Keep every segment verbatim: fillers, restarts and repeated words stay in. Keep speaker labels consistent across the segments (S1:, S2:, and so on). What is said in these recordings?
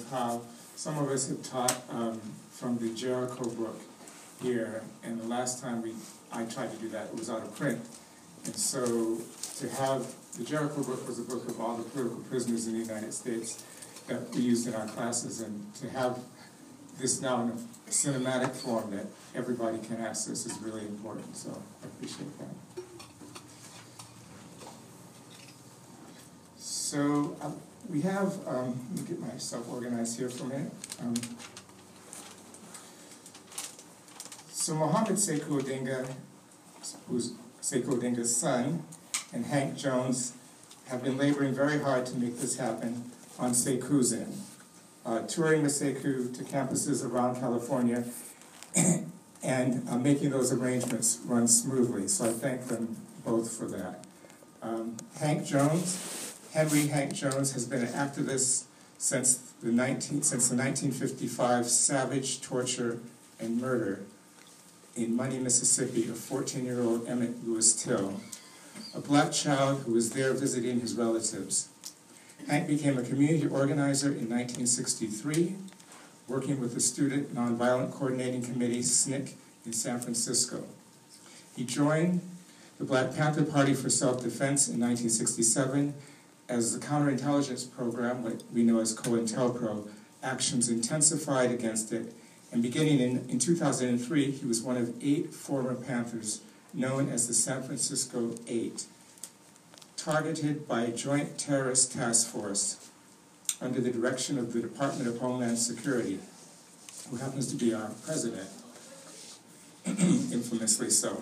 S1: of how some of us have taught um, from the Jericho book here, and the last time we I tried to do that, it was out of print. And so to have, the Jericho book was a book of all the political prisoners in the United States that we used in our classes, and to have this now in a cinematic form that everybody can access is really important, so I appreciate that. So uh, we have, um, let me get myself organized here for a minute. Um, so Mohammed Sekou Odinga, who's Sekou Odinga's son, and Hank Jones have been laboring very hard to make this happen on Sekousin, uh, touring with Sekou to campuses around California and uh, making those arrangements run smoothly. So I thank them both for that. Um, Hank Jones, Henry Hank Jones, has been an activist since the, nineteen, since the nineteen fifty-five savage torture and murder in Money, Mississippi, of fourteen-year-old Emmett Lewis Till, a black child who was there visiting his relatives. Hank became a community organizer in nineteen sixty-three, working with the Student Nonviolent Coordinating Committee, S N C C, in San Francisco. He joined the Black Panther Party for Self-Defense in nineteen sixty-seven as the counterintelligence program, what we know as COINTELPRO, actions intensified against it. And beginning in, in two thousand three, he was one of eight former Panthers known as the San Francisco Eight, targeted by a joint terrorist task force under the direction of the Department of Homeland Security, who happens to be our president, infamously so.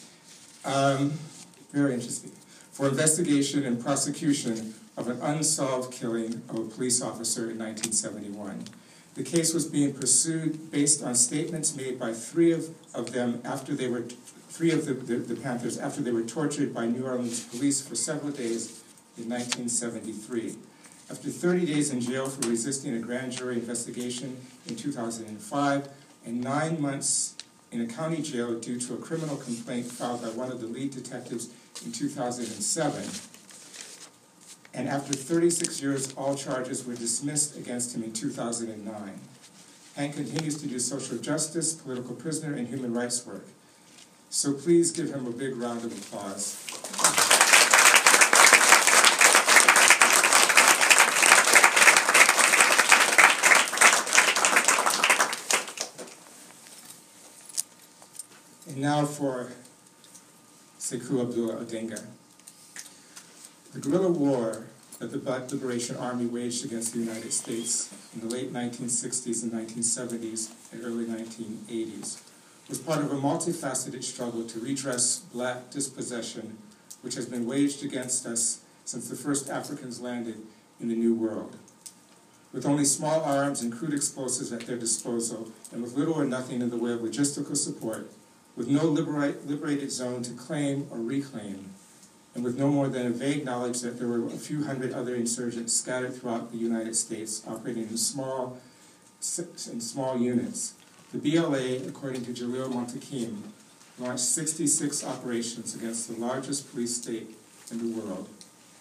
S1: Um, very interesting. For investigation and prosecution of an unsolved killing of a police officer in nineteen seventy-one. The case was being pursued based on statements made by three of, of them after they were, three of the, the, the Panthers after they were tortured by New Orleans police for several days in nineteen seventy-three. After thirty days in jail for resisting a grand jury investigation in two thousand five, and nine months in a county jail due to a criminal complaint filed by one of the lead detectives in two thousand seven. And after thirty-six years, all charges were dismissed against him in two thousand nine. Hank continues to do social justice, political prisoner, and human rights work. So please give him a big round of applause. And now for Sekou Abdullah Odinga. The guerrilla war that the Black Liberation Army waged against the United States in the late nineteen sixties and nineteen seventies and early nineteen eighties was part of a multifaceted struggle to redress black dispossession, which has been waged against us since the first Africans landed in the New World. With only small arms and crude explosives at their disposal, and with little or nothing in the way of logistical support, with no liberate, liberated zone to claim or reclaim, and with no more than a vague knowledge that there were a few hundred other insurgents scattered throughout the United States, operating in small, in small units. The B L A, according to Jalil Montakim, launched sixty-six operations against the largest police state in the world.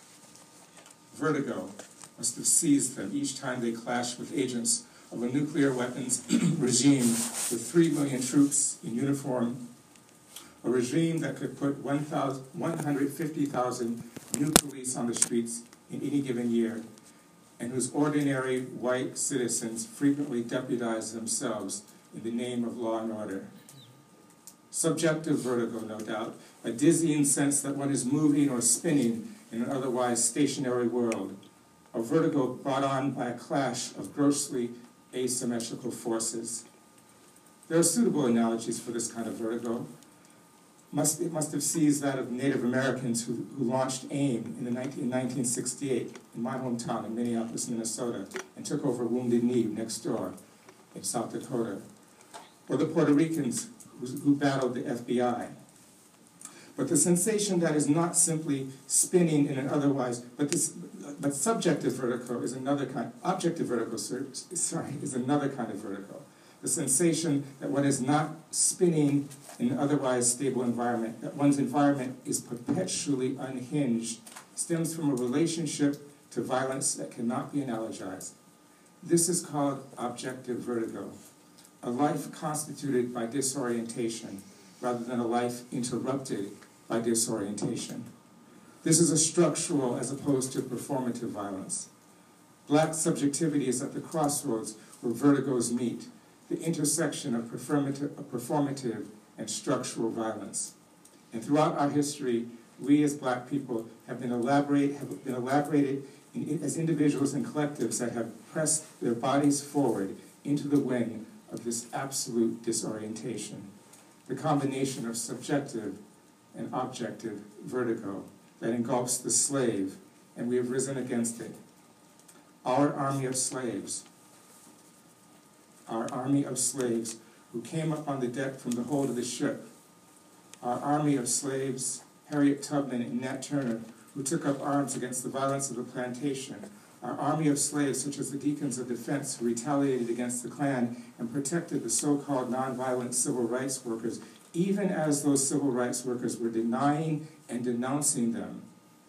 S1: Vertigo must have seized them each time they clashed with agents of a nuclear weapons regime with three million troops in uniform, a regime that could put one hundred fifty thousand new police on the streets in any given year, and whose ordinary white citizens frequently deputize themselves in the name of law and order. Subjective vertigo, no doubt, a dizzying sense that one is moving or spinning in an otherwise stationary world, a vertigo brought on by a clash of grossly asymmetrical forces. There are suitable analogies for this kind of vertigo. Must, it must have seized that of Native Americans who, who launched AIM in, the nineteen, in nineteen sixty-eight in my hometown in Minneapolis, Minnesota, and took over Wounded Knee next door in South Dakota. Or the Puerto Ricans who, who battled the F B I. But the sensation that is not simply spinning in an otherwise, but this, but subjective vertigo is another kind, objective vertigo, sorry, is another kind of vertigo. The sensation that one is not spinning in an otherwise stable environment, that one's environment is perpetually unhinged, stems from a relationship to violence that cannot be analogized. This is called objective vertigo, a life constituted by disorientation rather than a life interrupted by disorientation. This is a structural as opposed to performative violence. Black subjectivity is at the crossroads where vertigos meet, the intersection of performative, of performative and structural violence. And throughout our history, we as Black people have been, elaborate, have been elaborated in, as individuals and collectives that have pressed their bodies forward into the wind of this absolute disorientation, the combination of subjective and objective vertigo that engulfs the slave, and we have risen against it. Our army of slaves, our army of slaves who came up on the deck from the hold of the ship, our army of slaves, Harriet Tubman and Nat Turner, who took up arms against the violence of the plantation, our army of slaves such as the Deacons of Defense who retaliated against the Klan and protected the so-called nonviolent civil rights workers, even as those civil rights workers were denying and denouncing them.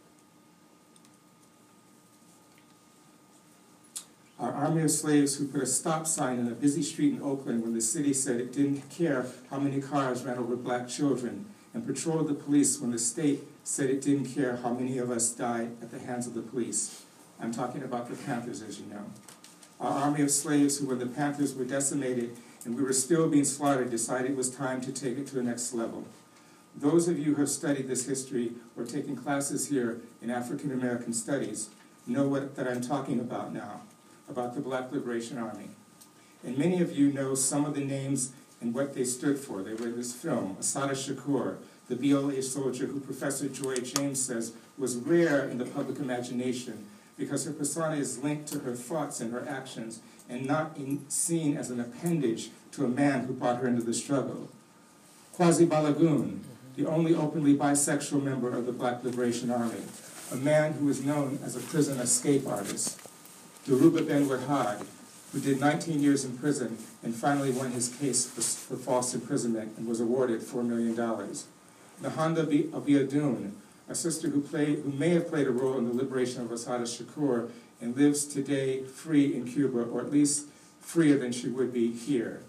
S1: Our army of slaves who put a stop sign in a busy street in Oakland when the city said it didn't care how many cars ran over Black children, and patrolled the police when the state said it didn't care how many of us died at the hands of the police. I'm talking about the Panthers, as you know. Our army of slaves who, when the Panthers were decimated and we were still being slaughtered, decided it was time to take it to the next level. Those of you who have studied this history or taken classes here in African American studies know what that I'm talking about now, about the Black Liberation Army. And many of you know some of the names and what they stood for. They were in this film. Assata Shakur, the B L A soldier who Professor Joy James says was rare in the public imagination because her persona is linked to her thoughts and her actions and not in, seen as an appendage to a man who brought her into the struggle. Kwasi Balagoon, the only openly bisexual member of the Black Liberation Army, a man who is known as a prison escape artist. Dhoruba Ben Wahad, who did nineteen years in prison and finally won his case for, for false imprisonment and was awarded four million dollars. Nahanda Abiadoun, a sister who, played, who may have played a role in the liberation of Assata Shakur and lives today free in Cuba, or at least freer than she would be here.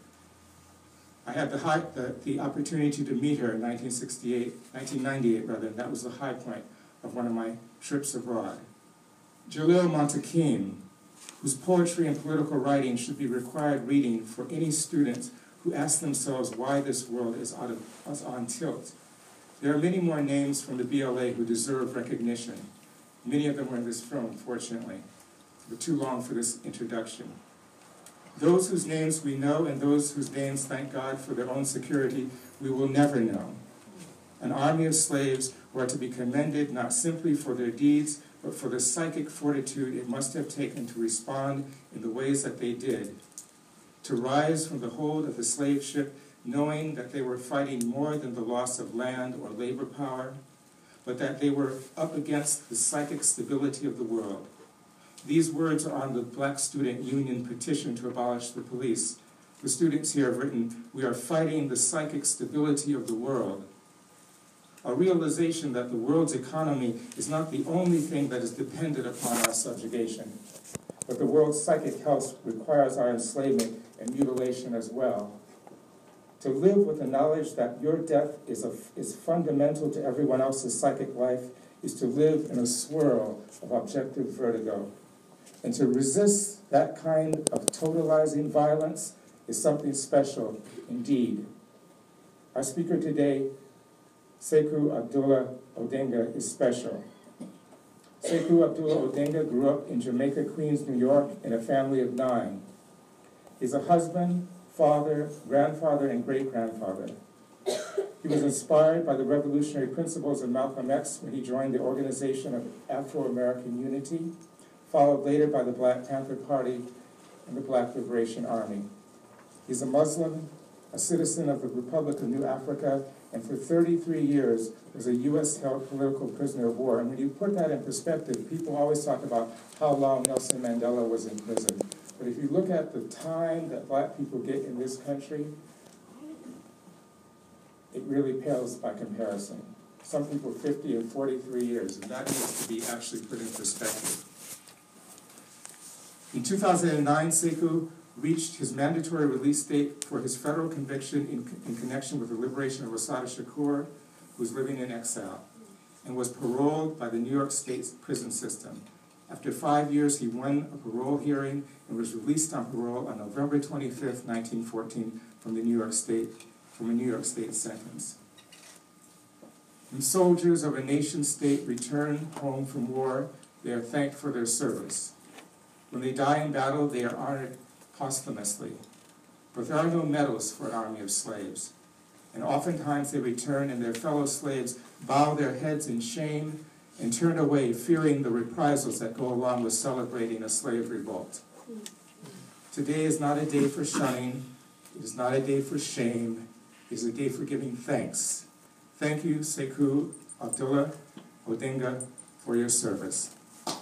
S1: I had the, high, the, the opportunity to meet her in nineteen sixty-eight, nineteen ninety-eight rather, and that was the high point of one of my trips abroad. Jalil Montakim, whose poetry and political writing should be required reading for any students who ask themselves why this world is, out of, is on tilt. There are many more names from the B L A who deserve recognition. Many of them were in this film, fortunately, but too long for this introduction. Those whose names we know and those whose names, thank God for their own security, we will never know. An army of slaves who are to be commended not simply for their deeds, but for the psychic fortitude it must have taken to respond in the ways that they did, to rise from the hold of the slave ship knowing that they were fighting more than the loss of land or labor power, but that they were up against the psychic stability of the world. These words are on the Black Student Union petition to abolish the police. The students here have written, "We are fighting the psychic stability of the world." A realization that the world's economy is not the only thing that is dependent upon our subjugation, but the world's psychic health requires our enslavement and mutilation as well. To live with the knowledge that your death is, a, is fundamental to everyone else's psychic life is to live in a swirl of objective vertigo. And to resist that kind of totalizing violence is something special indeed. Our speaker today, Sekou Abdullah Odenga, is special. Sekou Abdullah Odenga grew up in Jamaica, Queens, New York, in a family of nine. He's a husband, father, grandfather, and great-grandfather. He was inspired by the revolutionary principles of Malcolm X when he joined the Organization of Afro-American Unity, followed later by the Black Panther Party and the Black Liberation Army. He's a Muslim, a citizen of the Republic of New Africa, and for thirty-three years was a U S-held political prisoner of war. And when you put that in perspective, people always talk about how long Nelson Mandela was in prison. But if you look at the time that Black people get in this country, it really pales by comparison. Some people fifty and forty-three years, and that needs to be actually put in perspective. In two thousand nine, Sekou reached his mandatory release date for his federal conviction in, in connection with the liberation of Assata Shakur, who was living in exile, and was paroled by the New York State prison system. After five years, he won a parole hearing and was released on parole on November twenty-fifth, nineteen fourteen, from the New York State, from a New York State sentence. When soldiers of a nation-state return home from war, they are thanked for their service. When they die in battle, they are honored posthumously. But there are no medals for an army of slaves. And oftentimes they return and their fellow slaves bow their heads in shame and turn away, fearing the reprisals that go along with celebrating a slave revolt. Today is not a day for shunning. It is not a day for shame. It is a day for giving thanks. Thank you, Sekou Abdullah Odinga, for your service.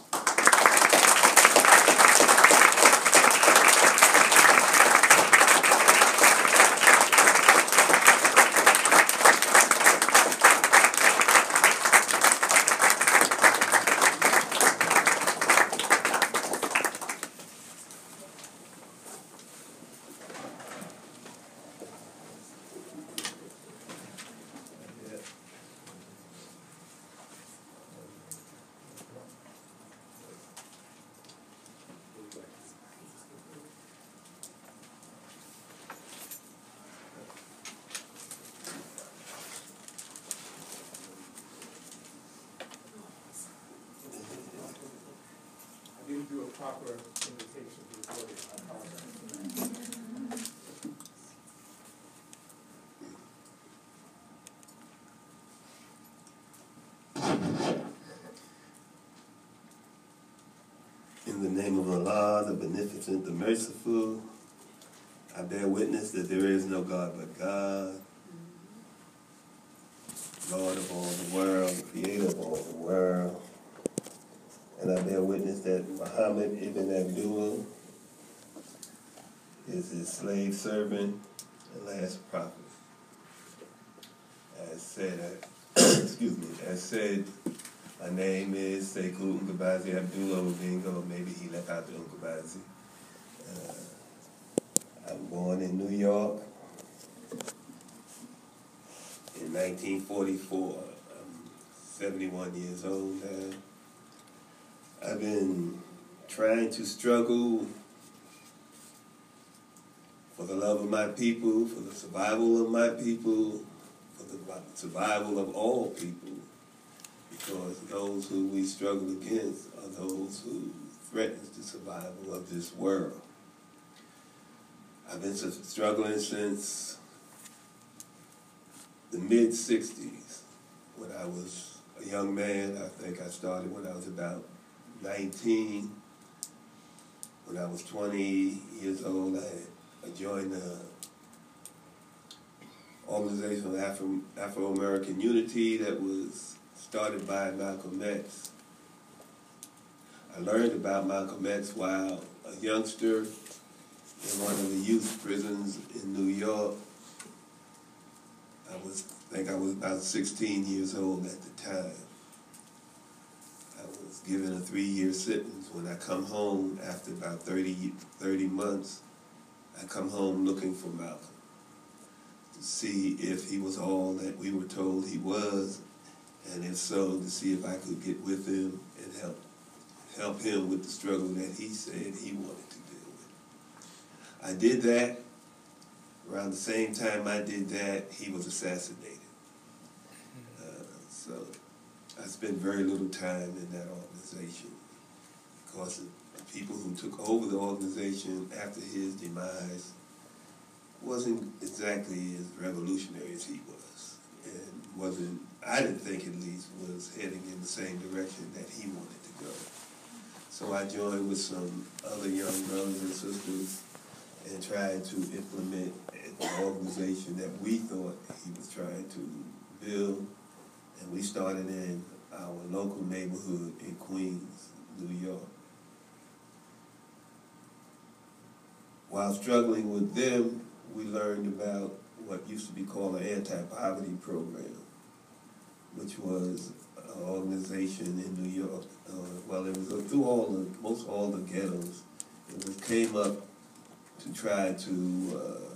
S1: Didn't do a proper invitation to the podium. I apologize.
S2: In the name of Allah, the Beneficent, the Merciful, I bear witness that there is no God but God, Lord of all the world, Creator of all the world. And I bear witness that Muhammad ibn Abdullah is his slave servant and last prophet. As said, excuse me, as said, my name is Sekou Nkabazi Abdullah Odinga, or maybe he left out the Nkabazi. Uh, I'm born in New York in nineteen forty-four. I'm seventy-one years old now. I've been trying to struggle for the love of my people, for the survival of my people, for the survival of all people, because those who we struggle against are those who threaten the survival of this world. I've been struggling since the mid sixties, when I was a young man. I think I started when I was about nineteen. When I was twenty years old, I, I joined the Organization of Afro, Afro-American Unity that was started by Malcolm X. I learned about Malcolm X while a youngster in one of the youth prisons in New York. I was, I think I was about sixteen years old at the time. I was given a three-year sentence. When I come home after about thirty, thirty months, I come home looking for Malcolm to see if he was all that we were told he was, and if so, to see if I could get with him and help help him with the struggle that he said he wanted to deal with. I did that. Around the same time I did that, he was assassinated. Uh, so I spent very little time in that organization because the people who took over the organization after his demise wasn't exactly as revolutionary as he was, and wasn't, I didn't think at least, was heading in the same direction that he wanted to go. So I joined with some other young brothers and sisters and tried to implement the organization that we thought he was trying to build. And we started in our local neighborhood in Queens, New York. While struggling with them, we learned about what used to be called an anti-poverty program, which was an organization in New York. Uh, well, it was through all the, most all the ghettos It was came up to try to uh,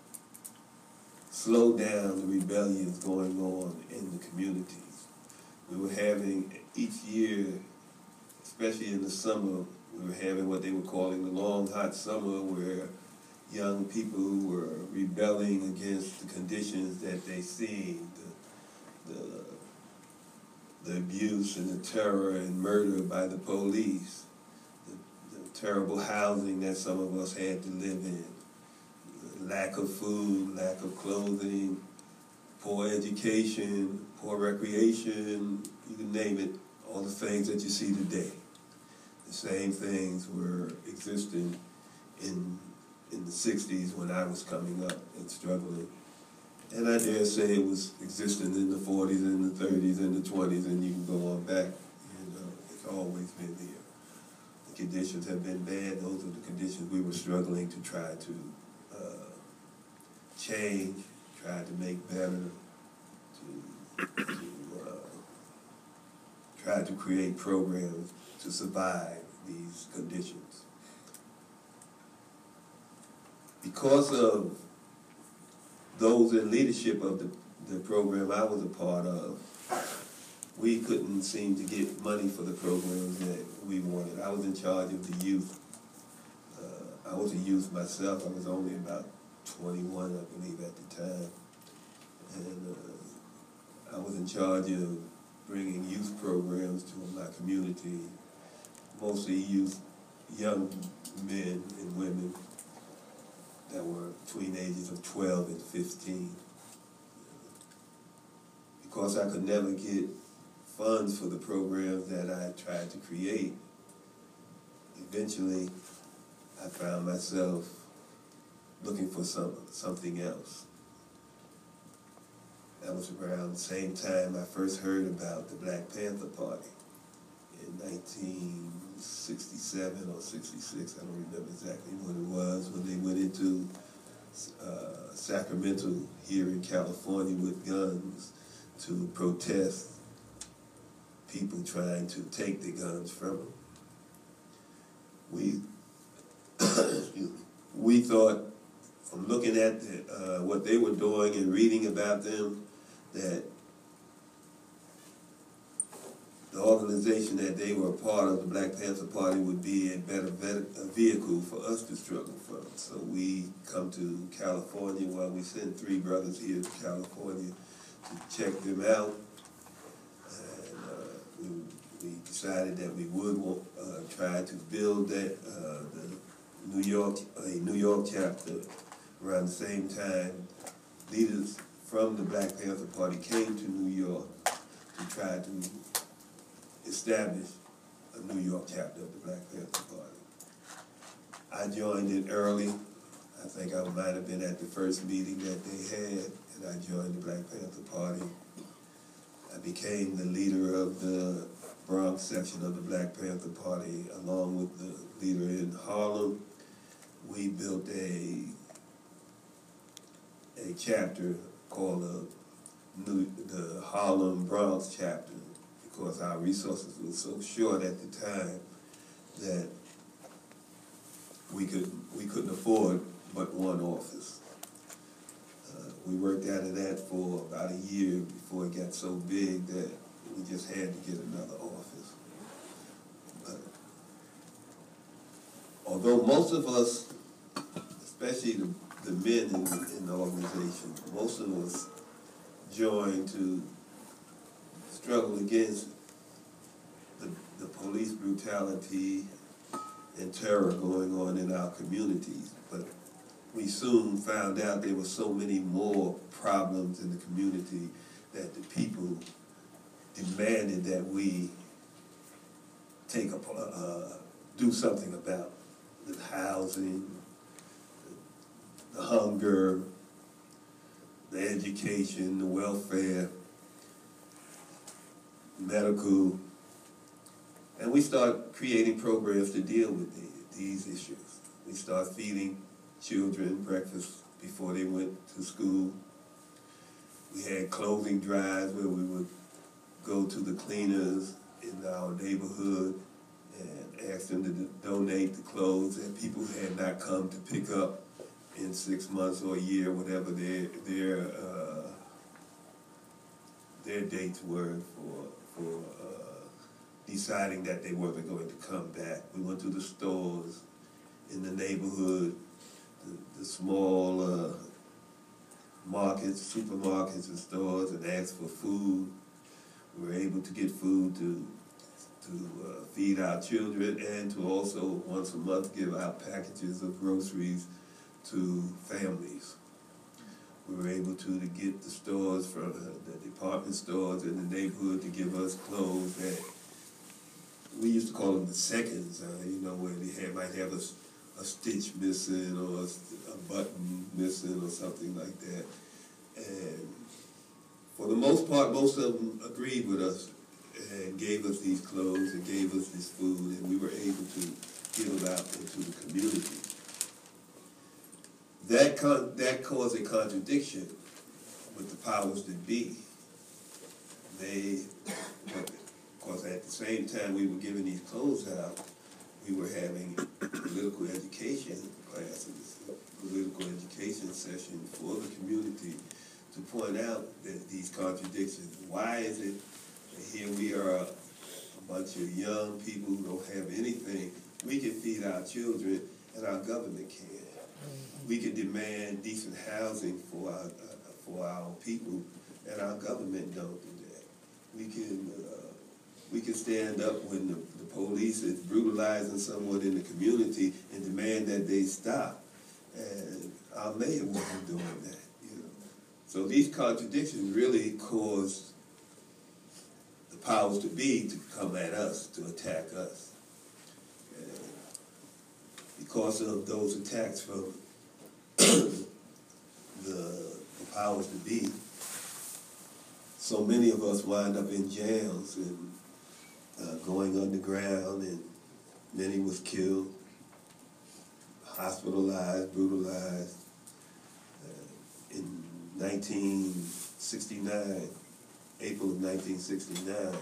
S2: slow down the rebellions going on in the communities. We were having each year, especially in the summer, we were having what they were calling the long hot summer, where young people were rebelling against the conditions that they seen, the, the, the abuse and the terror and murder by the police, the, the terrible housing that some of us had to live in, lack of food, lack of clothing, poor education, poor recreation, you can name it, all the things that you see today. The same things were existing in in the sixties when I was coming up and struggling. And I dare say it was existing in the forties and the thirties and the twenties, and you can go on back. You know, it's always been there. The conditions have been bad. Those are the conditions we were struggling to try to uh, change, try to make better, to, to uh, try to create programs to survive these conditions. Because of those in leadership of the, the program I was a part of, we couldn't seem to get money for the programs that we wanted. I was in charge of the youth. Uh, I was a youth myself. I was only about twenty-one, I believe, at the time. And uh, I was in charge of bringing youth programs to my community, mostly youth, young men and women that were between the ages of twelve and fifteen. Because I could never get funds for the programs that I tried to create, eventually I found myself looking for some, something else. That was around the same time I first heard about the Black Panther Party in nineteen sixty-seven or sixty-six, I don't remember exactly when it was, when they went into uh, Sacramento here in California with guns to protest people trying to take the guns from them. We, we thought, from looking at the, uh, what they were doing and reading about them, that the organization that they were a part of, the Black Panther Party, would be a better a vehicle for us to struggle from. So we come to California. Well, we sent three brothers here to California to check them out. And uh, we, we decided that we would uh, try to build that, uh, the New York, a New York chapter. Around the same time, leaders from the Black Panther Party came to New York to try to establish a New York chapter of the Black Panther Party. I joined it early. I think I might have been at the first meeting that they had, and I joined the Black Panther Party. I became the leader of the Bronx section of the Black Panther Party, along with the leader in Harlem. We built a a chapter called the, New, the Harlem Bronx chapter, because our resources were so short at the time that we could we couldn't afford but one office. Uh, we worked out of that for about a year before it got so big that we just had to get another office. But although most of us, especially the, the men in, in the organization, most of us joined to struggle against the, the police brutality and terror going on in our communities. But we soon found out there were so many more problems in the community that the people demanded that we take a, uh, do something about the housing, the hunger, the education, the welfare, medical, and we start creating programs to deal with the, these issues. We start feeding children breakfast before they went to school. We had clothing drives where we would go to the cleaners in our neighborhood and asked them to do- donate the clothes that people had not come to pick up in six months or a year, whatever their their uh, their dates were for for uh, deciding that they weren't going to come back. We went to the stores in the neighborhood, the, the small uh, markets, supermarkets and stores, and asked for food. We were able to get food to to uh, feed our children, and to also once a month give out packages of groceries to families. We were able to, to get the stores from uh, the department stores in the neighborhood to give us clothes that we used to call them the seconds, uh, you know, where they have, might have a, a stitch missing or a, a button missing or something like that. And for the most part, most of them agreed with us and gave us these clothes and gave us this food, and we were able to give them out into the community. That con that caused a contradiction with the powers that be. They, of course, at the same time we were giving these clothes out, we were having political education classes, political education session for the community to point out that these contradictions. Why is it that here we are, a bunch of young people who don't have anything, we can feed our children and our government can't? We can demand decent housing for our, uh, for our people, and our government don't do that. We can uh, we can stand up when the, the police is brutalizing someone in the community and demand that they stop, and our mayor wasn't doing that. You know, so these contradictions really caused the powers to be to come at us, to attack us. And because of those attacks from the, the powers to be, so many of us wind up in jails and uh, going underground, and many was killed, hospitalized, brutalized. Uh, in nineteen sixty-nine, April of nineteen sixty-nine,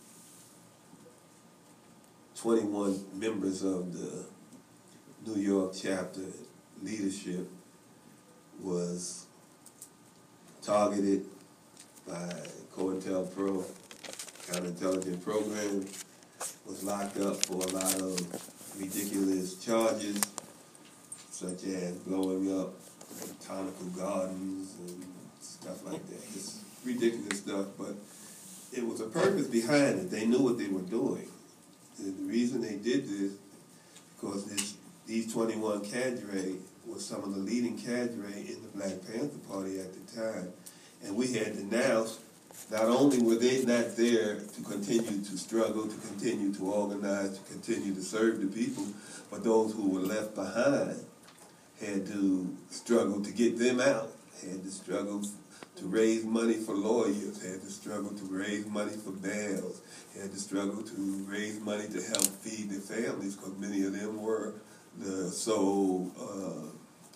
S2: twenty-one members of the New York chapter leadership was targeted by COINTELPRO, counterintelligence program, was locked up for a lot of ridiculous charges, such as blowing up botanical gardens and stuff like that. Just ridiculous stuff, but it was a purpose behind it. They knew what they were doing. And the reason they did this, because this, these twenty-one cadre was some of the leading cadre in the Black Panther Party at the time. And we had denounced, not only were they not there to continue to struggle, to continue to organize, to continue to serve the people, but those who were left behind had to struggle to get them out, had to struggle to raise money for lawyers, had to struggle to raise money for bails, had to struggle to raise money to help feed their families, because many of them were the sole uh,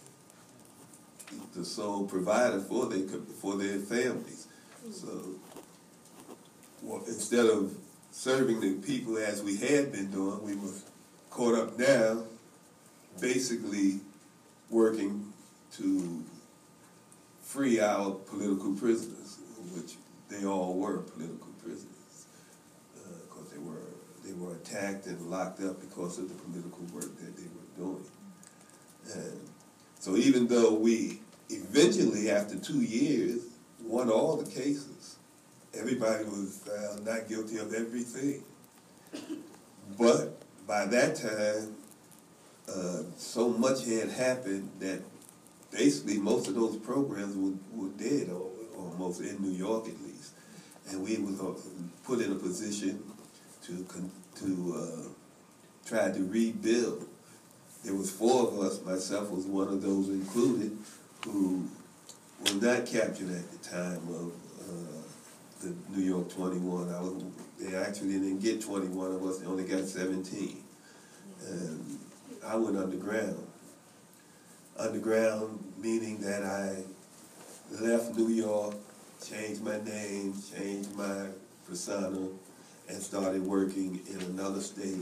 S2: the sole provider for their for their families. So, well, instead of serving the people as we had been doing, we were caught up now, basically working to free our political prisoners, which they all were political prisoners, because uh, they were they were attacked and locked up because of the political work that they were doing. And so, even though we eventually, after two years, won all the cases, everybody was found not guilty of everything. But by that time, uh, so much had happened that basically most of those programs were, were dead, or almost, in New York at least. And we were put in a position to to uh, try to rebuild. There was four of us, myself was one of those included, who were not captured at the time of uh, the New York twenty-one. I was, they actually didn't get twenty-one of us, they only got seventeen. And I went underground. Underground meaning that I left New York, changed my name, changed my persona, and started working in another state,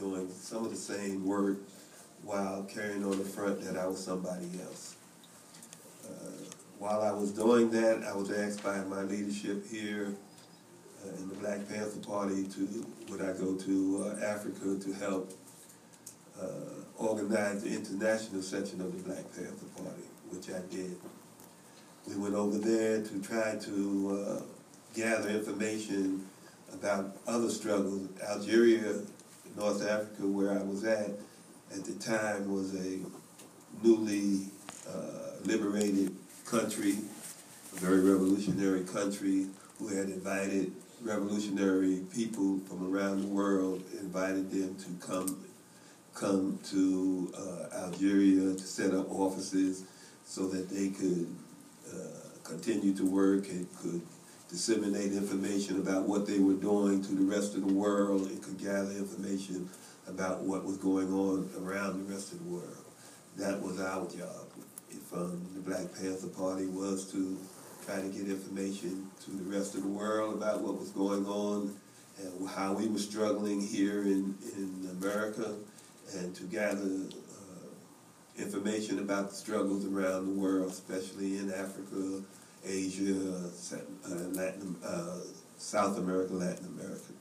S2: doing some of the same work while carrying on the front that I was somebody else. Uh, while I was doing that, I was asked by my leadership here uh, in the Black Panther Party to, would I go to uh, Africa to help uh, organize the international section of the Black Panther Party, which I did. We went over there to try to uh, gather information about other struggles. Algeria, North Africa, where I was at, at the time was a newly uh, liberated country, a very revolutionary country who had invited revolutionary people from around the world, invited them to come come to uh, Algeria to set up offices so that they could uh, continue to work and could disseminate information about what they were doing to the rest of the world and could gather information about what was going on around the rest of the world. That was our job from the Black Panther Party, was to try to get information to the rest of the world about what was going on and how we were struggling here in, in America, and to gather uh, information about the struggles around the world, especially in Africa, Asia, uh, Latin, uh, South America, Latin America.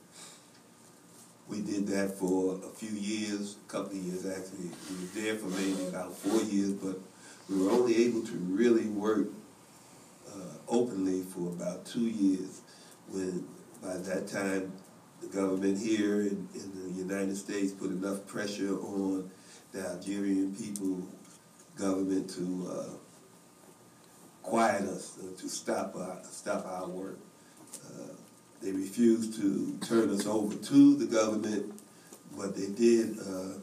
S2: We did that for a few years, a couple of years actually. We were there for maybe about four years, but we were only able to really work uh, openly for about two years when by that time the government here in, in the United States put enough pressure on the Algerian people, government to uh, quiet us, uh, to stop our, stop our work. Uh, they refused to turn us over to the government, but they did uh,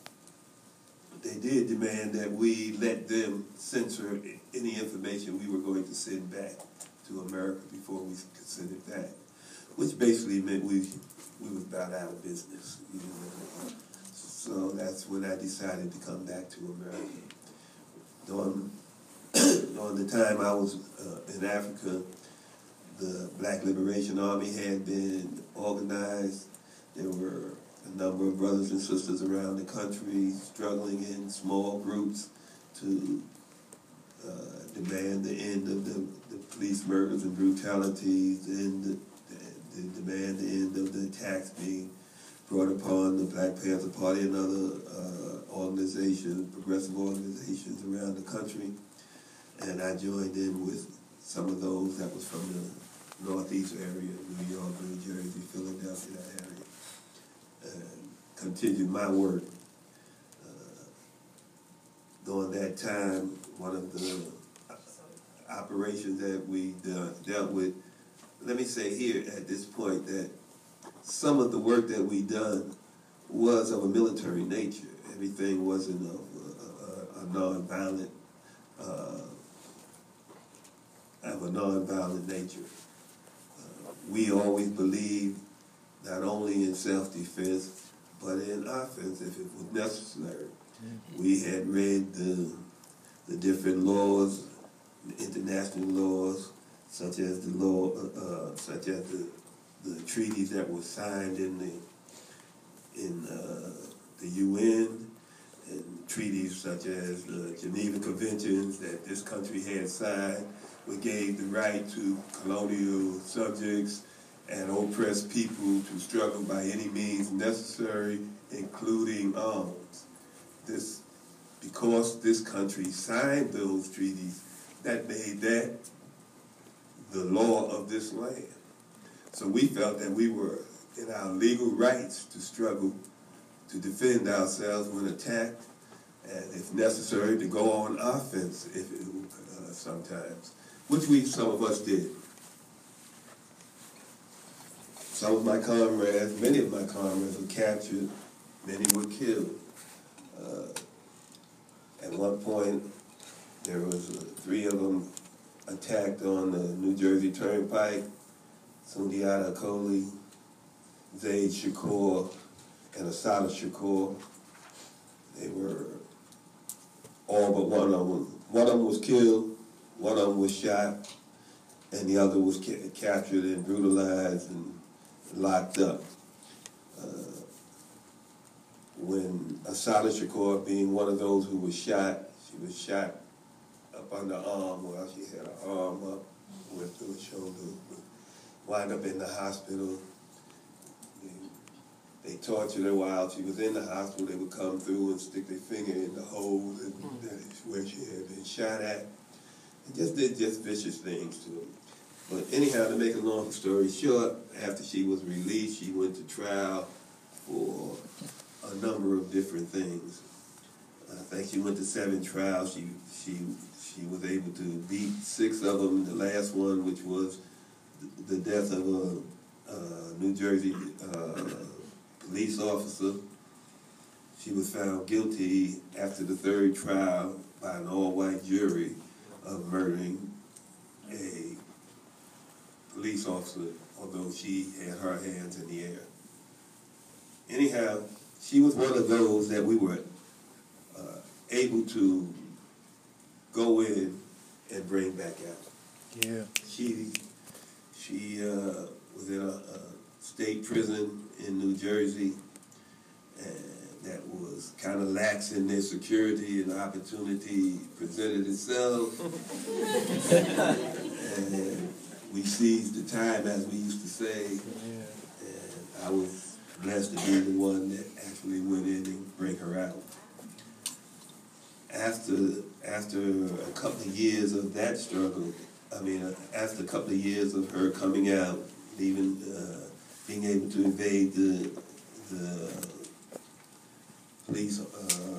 S2: they did demand that we let them censor any information we were going to send back to America before we could send it back, which basically meant we we was about out of business. You know? So that's when I decided to come back to America. During, during the time I was uh, in Africa, the Black Liberation Army had been organized. There were a number of brothers and sisters around the country struggling in small groups to uh, demand the end of the, the police murders and brutalities, and the, the, the demand the end of the attacks being brought upon the Black Panther Party and other uh, organizations, progressive organizations around the country. And I joined in with some of those that was from the Northeast area, New York, New Jersey, Philadelphia area, and continued my work. Uh, during that time, one of the operations that we done, dealt with, let me say here at this point that some of the work that we done was of a military nature. Everything wasn't of a, a, a non-violent, uh, of a non-violent nature. Uh, we always believed not only in self-defense, but in offense if it was necessary. Mm-hmm. We had read the, the different laws, the international laws, such as the law, uh, such as the, the treaties that were signed in the in uh, the U N, and treaties such as the Geneva Conventions that this country had signed, which gave the right to colonial subjects and oppressed people to struggle by any means necessary, including arms. This, because this country signed those treaties, that made that the law of this land. So we felt that we were in our legal rights to struggle, to defend ourselves when attacked, and if necessary, to go on offense if it, uh, sometimes, which we, some of us did. Some of my comrades, many of my comrades were captured, many were killed. Uh, at one point, there was uh, three of them attacked on the New Jersey Turnpike. Sundiata Acoli, Zaid Shakur, and Assata Shakur. They were all but one of them. One of them was killed, one of them was shot, and the other was ca captured and brutalized and locked up. Uh, when Asada Shakur, being one of those who was shot, she was shot up on the arm, well, she had her arm up, went through her shoulder, wound up in the hospital. They tortured her while she was in the hospital. They would come through and stick their finger in the hole and that is where she had been shot at. And just did just vicious things to her. But anyhow, to make a long story short, after she was released, she went to trial for a number of different things. I think she went to seven trials. She she she was able to beat six of them. The last one, which was the death of a uh, New Jersey uh, police officer. She was found guilty after the third trial by an all-white jury of murdering a police officer, although she had her hands in the air. Anyhow, she was one of those that we were uh, able to go in and bring back out.
S3: Yeah.
S2: She she uh, was in a, a state prison in New Jersey, and that was kind of lax in their security, and the opportunity presented itself. And we seized the time, as we used to say,
S3: Yeah.
S2: and I was blessed to be the one that actually went in and bring her out. After after a couple of years of that struggle, I mean, uh, after a couple of years of her coming out, even uh, being able to evade the the police, uh,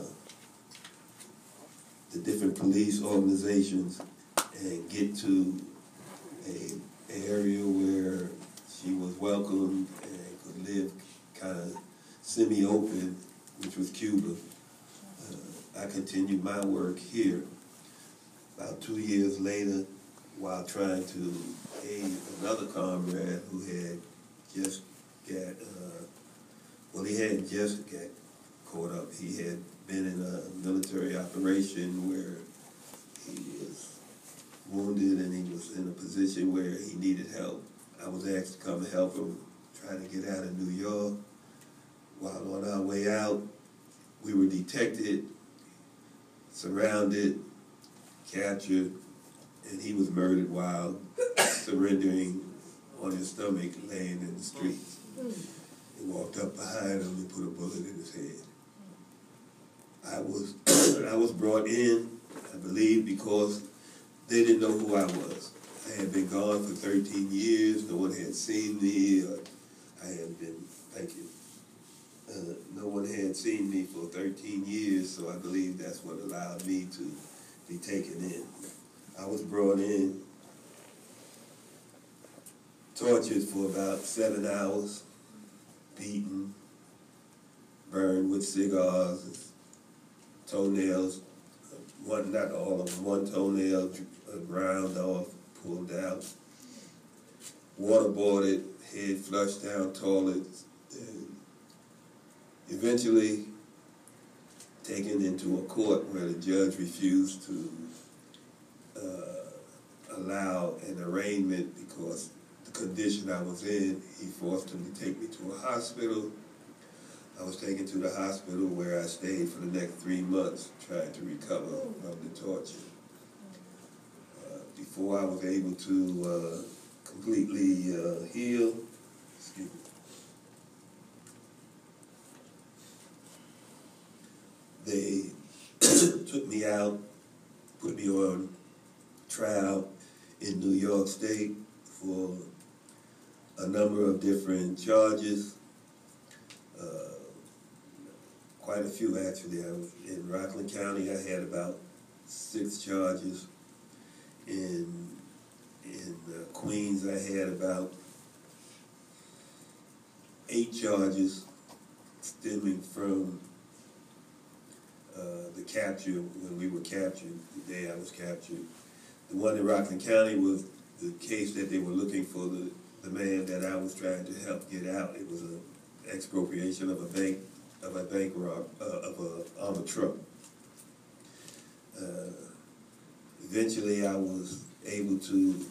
S2: the different police organizations, and get to a, a area where she was welcomed and could live kind of semi-open, which was Cuba. Uh, I continued my work here. About two years later, while trying to aid another comrade who had just got, uh, well, he had just got caught up. He had been in a military operation where he was wounded and he was in a position where he needed help. I was asked to come and help him try to get out of New York. While on our way out, we were detected, surrounded, captured, and he was murdered while surrendering on his stomach, laying in the streets. He walked up behind him and put a bullet in his head. I was I was brought in, I believe, because they didn't know who I was. I had been gone for thirteen years. No one had seen me. Or I had been, thank you. Uh, no one had seen me for thirteen years, so I believe that's what allowed me to be taken in. I was brought in, tortured for about seven hours, beaten, burned with cigars, toenails, one, not all of them, one toenail ground off, pulled out, waterboarded, head flushed down toilets, and eventually taken into a court where the judge refused to uh, allow an arraignment because the condition I was in. He forced him to take me to a hospital. I was taken to the hospital where I stayed for the next three months trying to recover from the torture. Uh, before I was able to uh, completely uh, heal, excuse me, they took me out, put me on trial in New York State for a number of different charges. Uh, quite a few, actually. I was in Rockland County. I had about six charges. In in uh, Queens, I had about eight charges stemming from uh, the capture, when we were captured, the day I was captured. The one in Rockland County was the case that they were looking for the, the man that I was trying to help get out. It was an expropriation of a bank, of a bank rob, uh, of a armored truck. Uh, eventually, I was able to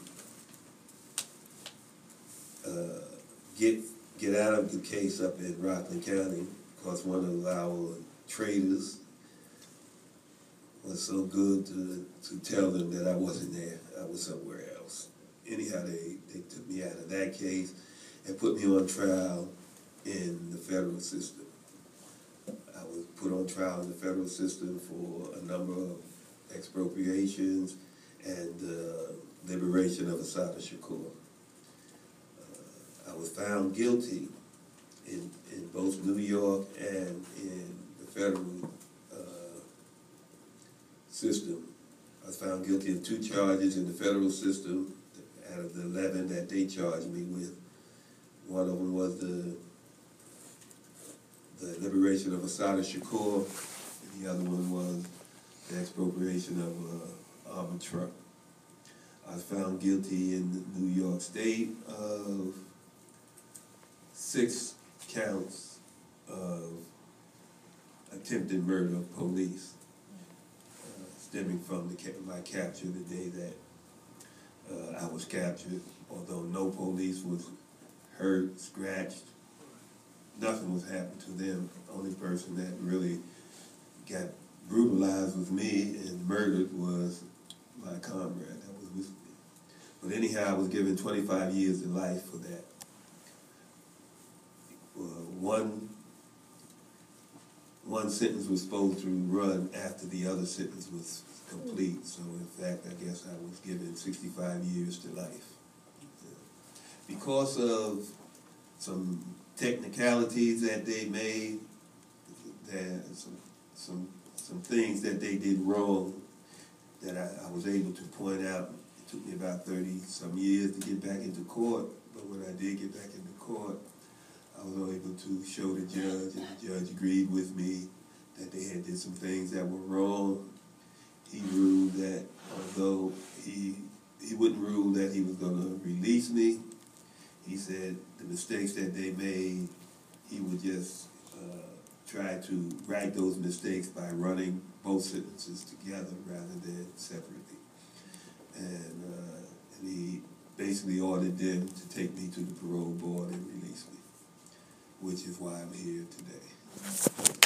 S2: uh, get get out of the case up in Rockland County because one of our traders was so good to, to tell them that I wasn't there, I was somewhere else. Anyhow, they, they took me out of that case and put me on trial in the federal system. I was put on trial in the federal system for a number of expropriations and uh, liberation of Assata Shakur. Uh, I was found guilty in, in both New York and in the federal uh, system. I was found guilty of two charges in the federal system out of the eleven that they charged me with. One of them was the the liberation of Assata Shakur, and the other one was the expropriation of uh, Auburn Truck. I was found guilty in New York State of six counts of attempted murder of police, uh, stemming from the ca my capture the day that uh, I was captured. Although no police was hurt, scratched, nothing was happening to them. The only person that really got brutalized with me and murdered was my comrade that was with me. But anyhow, I was given twenty-five years to life for that. Uh, one, one sentence was supposed to run after the other sentence was complete. So in fact, I guess I was given sixty-five years to life. Because of some technicalities that they made, that some, some, some things that they did wrong that I, I was able to point out. It took me about thirty some years to get back into court, but when I did get back into court, I was able to show the judge, and the judge agreed with me that they had did some things that were wrong. He ruled that although he, he wouldn't rule that he was going to release me, he said the mistakes that they made, he would just uh, try to right those mistakes by running both sentences together rather than separately. And, uh, and he basically ordered them to take me to the parole board and release me, which is why I'm here today.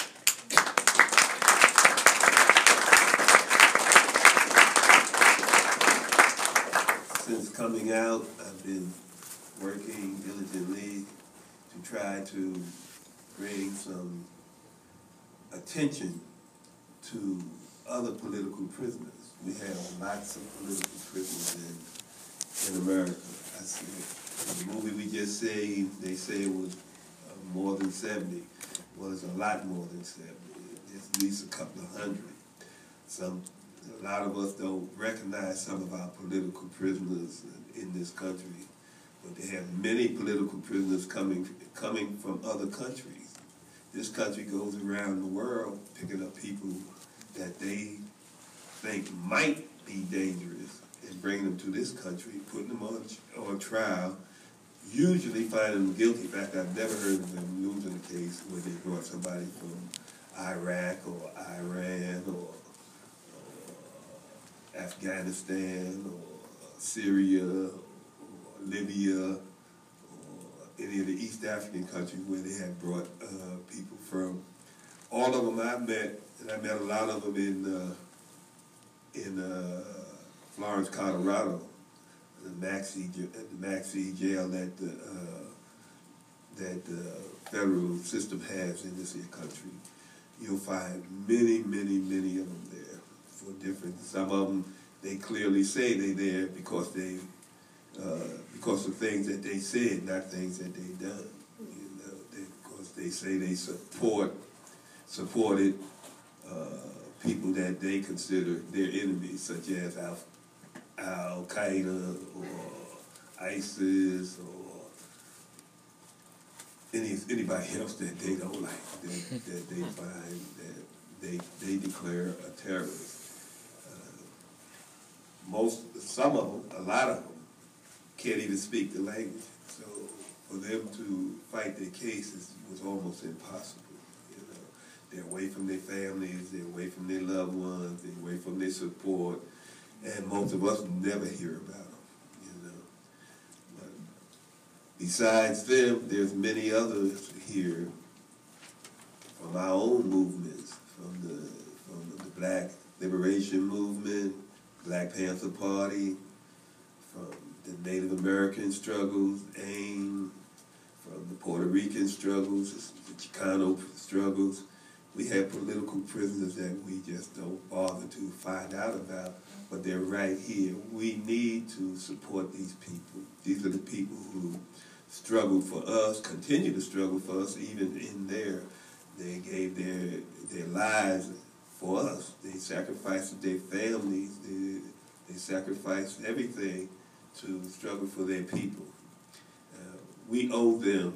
S2: Since coming out, I've been working diligently to try to bring some attention to other political prisoners. We have lots of political prisoners in, in America. I see the movie we just saved, they say it was uh, more than seventy. Well, it's a lot more than seventy. It's at least a couple of hundred. Some, a lot of us don't recognize some of our political prisoners in this country. But they have many political prisoners coming coming from other countries. This country goes around the world picking up people that they think might be dangerous and bringing them to this country, putting them on, on trial, usually finding them guilty. In fact, I've never heard of them losing a case where they brought somebody from Iraq or Iran or, or Afghanistan or Syria, Libya, or any of the East African countries where they have brought uh, people from. All of them I met, and I met a lot of them in uh, in uh, Florence, Colorado, the Maxie, the Maxie jail that the uh, that the federal system has in this here country. You'll find many, many, many of them there for different. Some of them they clearly say they're there because they. Uh, because of things that they said, not things that they done. You know, they, because they say they support, supported uh, people that they consider their enemies, such as Al, Al Qaeda or ISIS or any anybody else that they don't like, that, that they find that they they declare a terrorist. Uh, most, some of them, a lot of them, can't even speak the language. So for them to fight their cases was almost impossible. You know, they're away from their families, they're away from their loved ones, they're away from their support, and most of us never hear about them. You know, but besides them, there's many others here from our own movements, from the, from the Black Liberation Movement, Black Panther Party, from the Native American struggles, AIM, from the Puerto Rican struggles, the Chicano struggles. We have political prisoners that we just don't bother to find out about, but they're right here. We need to support these people. These are the people who struggled for us, continue to struggle for us, even in there. They gave their, their lives for us. They sacrificed their families. They, they sacrificed everything to struggle for their people. Uh, we owe them.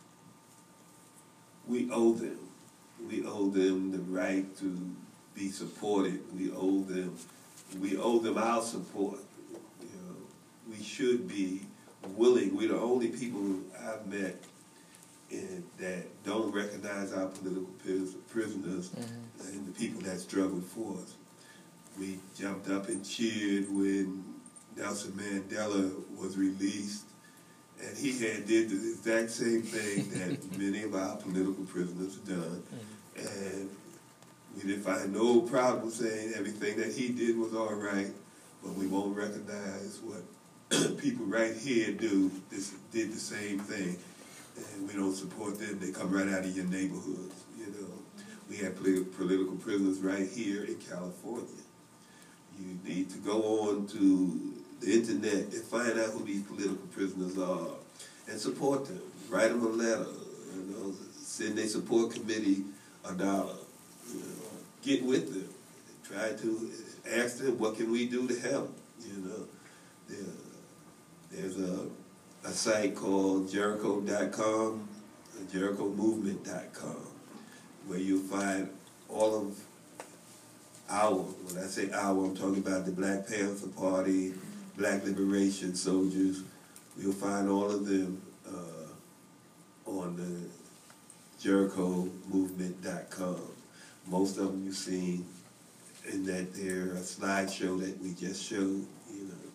S2: We owe them. We owe them the right to be supported. We owe them. We owe them our support. You know, we should be willing. We're the only people I've met in, that don't recognize our political prisoners mm-hmm. and the people that struggled for us. We jumped up and cheered when Nelson Mandela was released, and he had did the exact same thing that many of our political prisoners have done. Mm-hmm. And we didn't find no problem saying everything that he did was all right, but we won't recognize what people right here do. This did the same thing, and we don't support them. They come right out of your neighborhoods. You know, we have politi- political prisoners right here in California. You need to go on to the internet and find out who these political prisoners are and support them. Write them a letter. You know, send their support committee a dollar. You know, get with them. Try to ask them, what can we do to help? You know, there, there's a, a site called Jericho dot com, Jericho Movement dot com, where you'll find all of our, when I say our, I'm talking about the Black Panther Party, Black Liberation Soldiers. You'll find all of them uh, on the Jericho Movement dot com. Most of them you've seen in that they're a slideshow that we just showed, you know.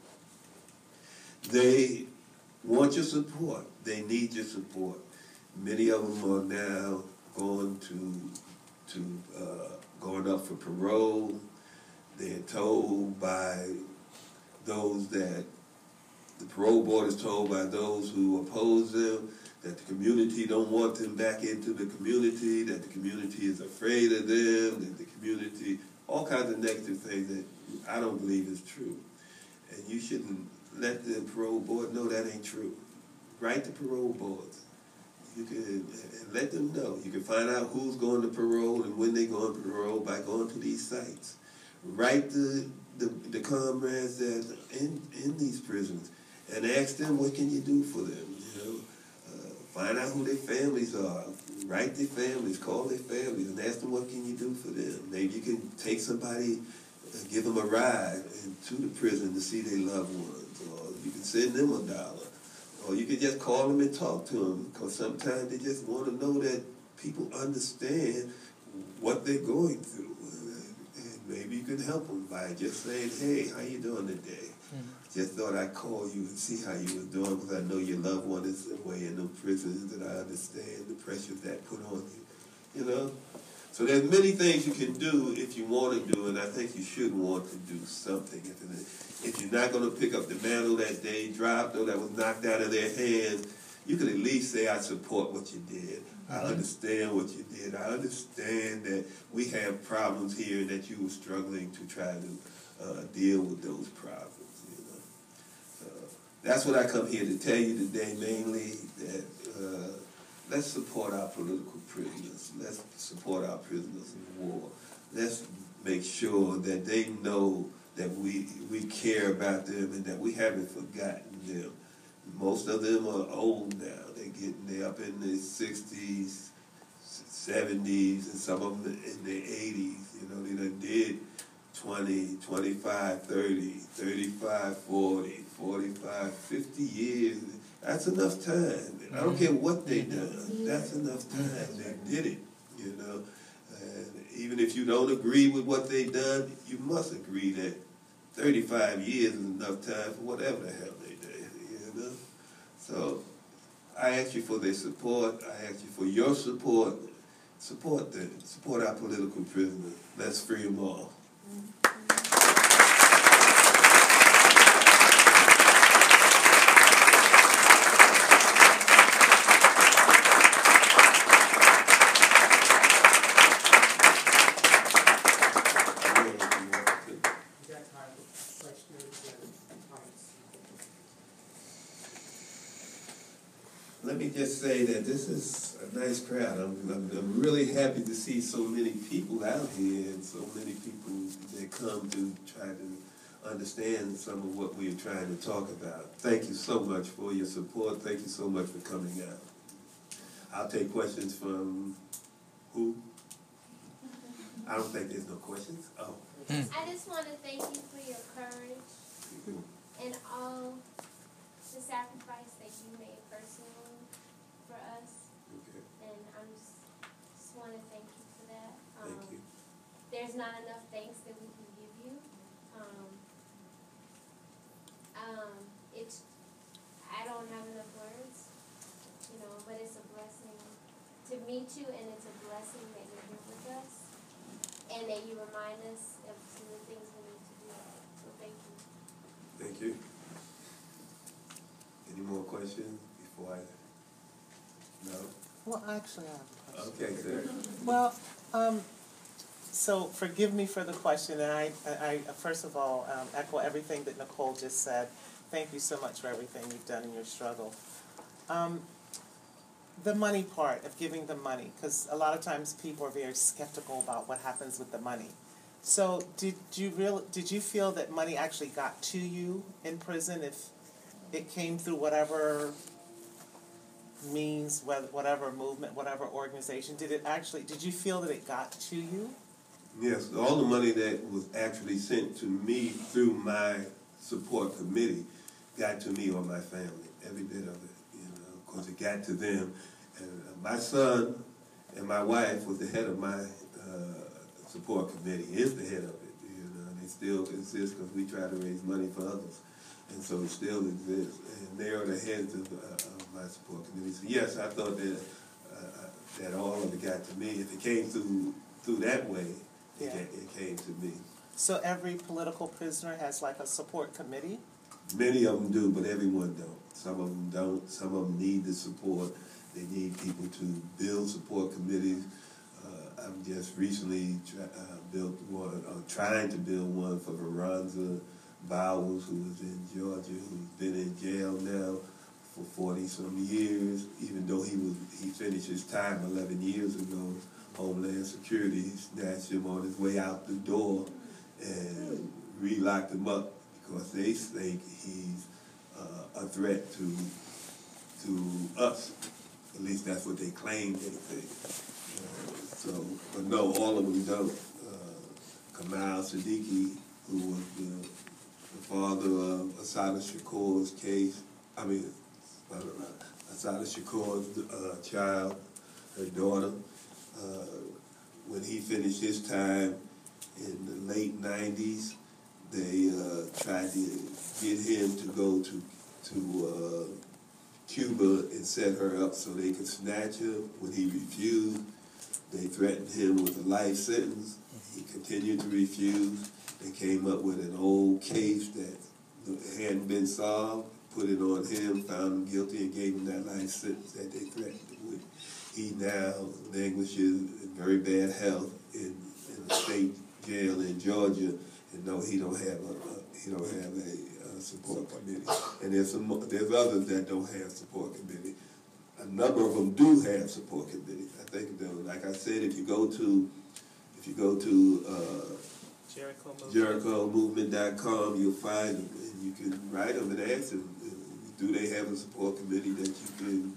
S2: They want your support. They need your support. Many of them are now going to, to uh, going up for parole. They're told by those that, the parole board is told by those who oppose them that the community don't want them back into the community, that the community is afraid of them, that the community, all kinds of negative things that I don't believe is true. And you shouldn't let the parole board know that ain't true. Write the parole boards. You can let them know. You can find out who's going to parole and when they go on parole by going to these sites. Write the, the, the comrades that are in, in these prisons and ask them, what can you do for them, you know? Find out who their families are. Write their families, call their families, and ask them what can you do for them. Maybe you can take somebody, uh, give them a ride to the prison to see their loved ones, or you can send them a dollar, or you can just call them and talk to them, because sometimes they just want to know that people understand what they're going through, and maybe you can help them by just saying, hey, how you doing today? Just thought I'd call you and see how you were doing, because I know your loved one is away in the prisons, and I understand the pressures that put on you, you know? So there's many things you can do if you want to do, and I think you should want to do something. If you're not going to pick up the mantle that they dropped or that was knocked out of their hands, you can at least say, I support what you did. I understand what you did. I understand that we have problems here and that you were struggling to try to uh, deal with those problems. That's what I come here to tell you today, mainly, that uh, let's support our political prisoners. Let's support our prisoners in war. Let's make sure that they know that we we care about them and that we haven't forgotten them. Most of them are old now. They're getting, they're up in their sixties, seventies, and some of them in their eighties. You know, they done did twenty, twenty-five, thirty, thirty-five, forty, forty-five, fifty years. That's enough time. I don't care what they done. That's enough time. They did it, you know. And even if you don't agree with what they done, you must agree that thirty-five years is enough time for whatever the hell they did, you know. So I ask you for their support. I ask you for your support. support the support our political prisoners. Let's free them all. Let me just say that this is a nice crowd. I'm, I'm, I'm really happy to see so many people out here and so many people that come to try to understand some of what we're trying to talk about. Thank you so much for your support. Thank you so much for coming out. I'll take questions from who? I don't think there's no questions. Oh.
S3: I just want to thank you for your courage and all the sacrifice that you made personally for us.
S2: Okay.
S3: And I'm just, just want to thank you for that.
S2: Thank
S3: Um,
S2: you.
S3: There's not enough thanks that we can give you. Um, um, it's, I don't have enough words, you know, but it's a blessing to meet you, and it's a blessing that you're here with us, and that you remind us of some of the things we need to do. So thank you.
S2: Thank you. Any more questions before I? No?
S4: Well, actually, I have a question.
S2: Okay, sir.
S4: Well, um, so forgive me for the question, and I, I, I first of all, um, echo everything that Nicole just said. Thank you so much for everything you've done in your struggle. Um, the money part of giving the money, because a lot of times people are very skeptical about what happens with the money. So, did you real? Did you feel that money actually got to you in prison? If it came through whatever means, whatever movement, whatever organization, did it actually, did you feel that it got to you?
S2: Yes, all the money that was actually sent to me through my support committee got to me or my family, every bit of it, you know, because it got to them. And my son and my wife was the head of my uh, support committee, is the head of it, you know, and it still exists because we try to raise money for others. And so it still exists, and they are the heads of, uh, of my support committee. So yes, I thought that uh, that all of it got to me. If it came through through that way, it,
S4: Yeah.
S2: ca- it came to me.
S4: So every political prisoner has like a support committee?
S2: Many of them do, but everyone don't. Some of them don't. Some of them need the support. They need people to build support committees. Uh, I've just recently try, uh, built one, uh, trying to build one for Veronza Bowers, who was in Georgia, who's been in jail now for forty some years, even though he was he finished his time eleven years ago. Homeland Security snatched him on his way out the door and re-locked him up because they think he's uh, a threat to to us. At least that's what they claim they think. Uh, so, but no, all of them don't. Uh, Kamal Siddiqui, who was the the father of Assata Shakur's case, I mean, Assata Shakur's uh, child, her daughter, uh, when he finished his time in the late nineties, they uh, tried to get him to go to, to uh, Cuba and set her up so they could snatch him. When he refused, they threatened him with a life sentence. He continued to refuse. They came up with an old case that hadn't been solved, put it on him, found him guilty, and gave him that life sentence that they threatened him with. He now languishes in very bad health in, in a state jail in Georgia, and no, he don't have a, a he don't have a, a support committee. And there's some there's others that don't have support committee. A number of them do have support committees. I think though, like I said, if you go to if you go to uh,
S4: Jericho Movement.
S2: Jericho Movement dot com, you'll find them, and you can write them and ask them, do they have a support committee that you can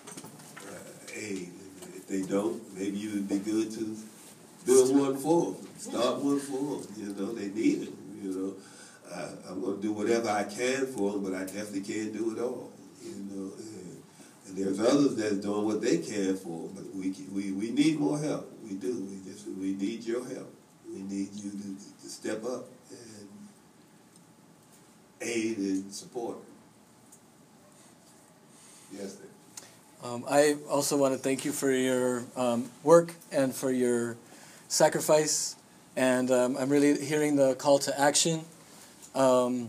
S2: uh, aid? And if they don't, maybe you would be good to build one for them, start one for them. You know, they need it. You know, I, I'm going to do whatever I can for them, but I definitely can't do it all. You know, and, and there's others that's doing what they can for them, but we we we need more help. We do. We just we need your help. We need you to, to step up and aid and support. Yes, sir.
S5: Um, I also want to thank you for your um, work and for your sacrifice, and um, I'm really hearing the call to action. Um,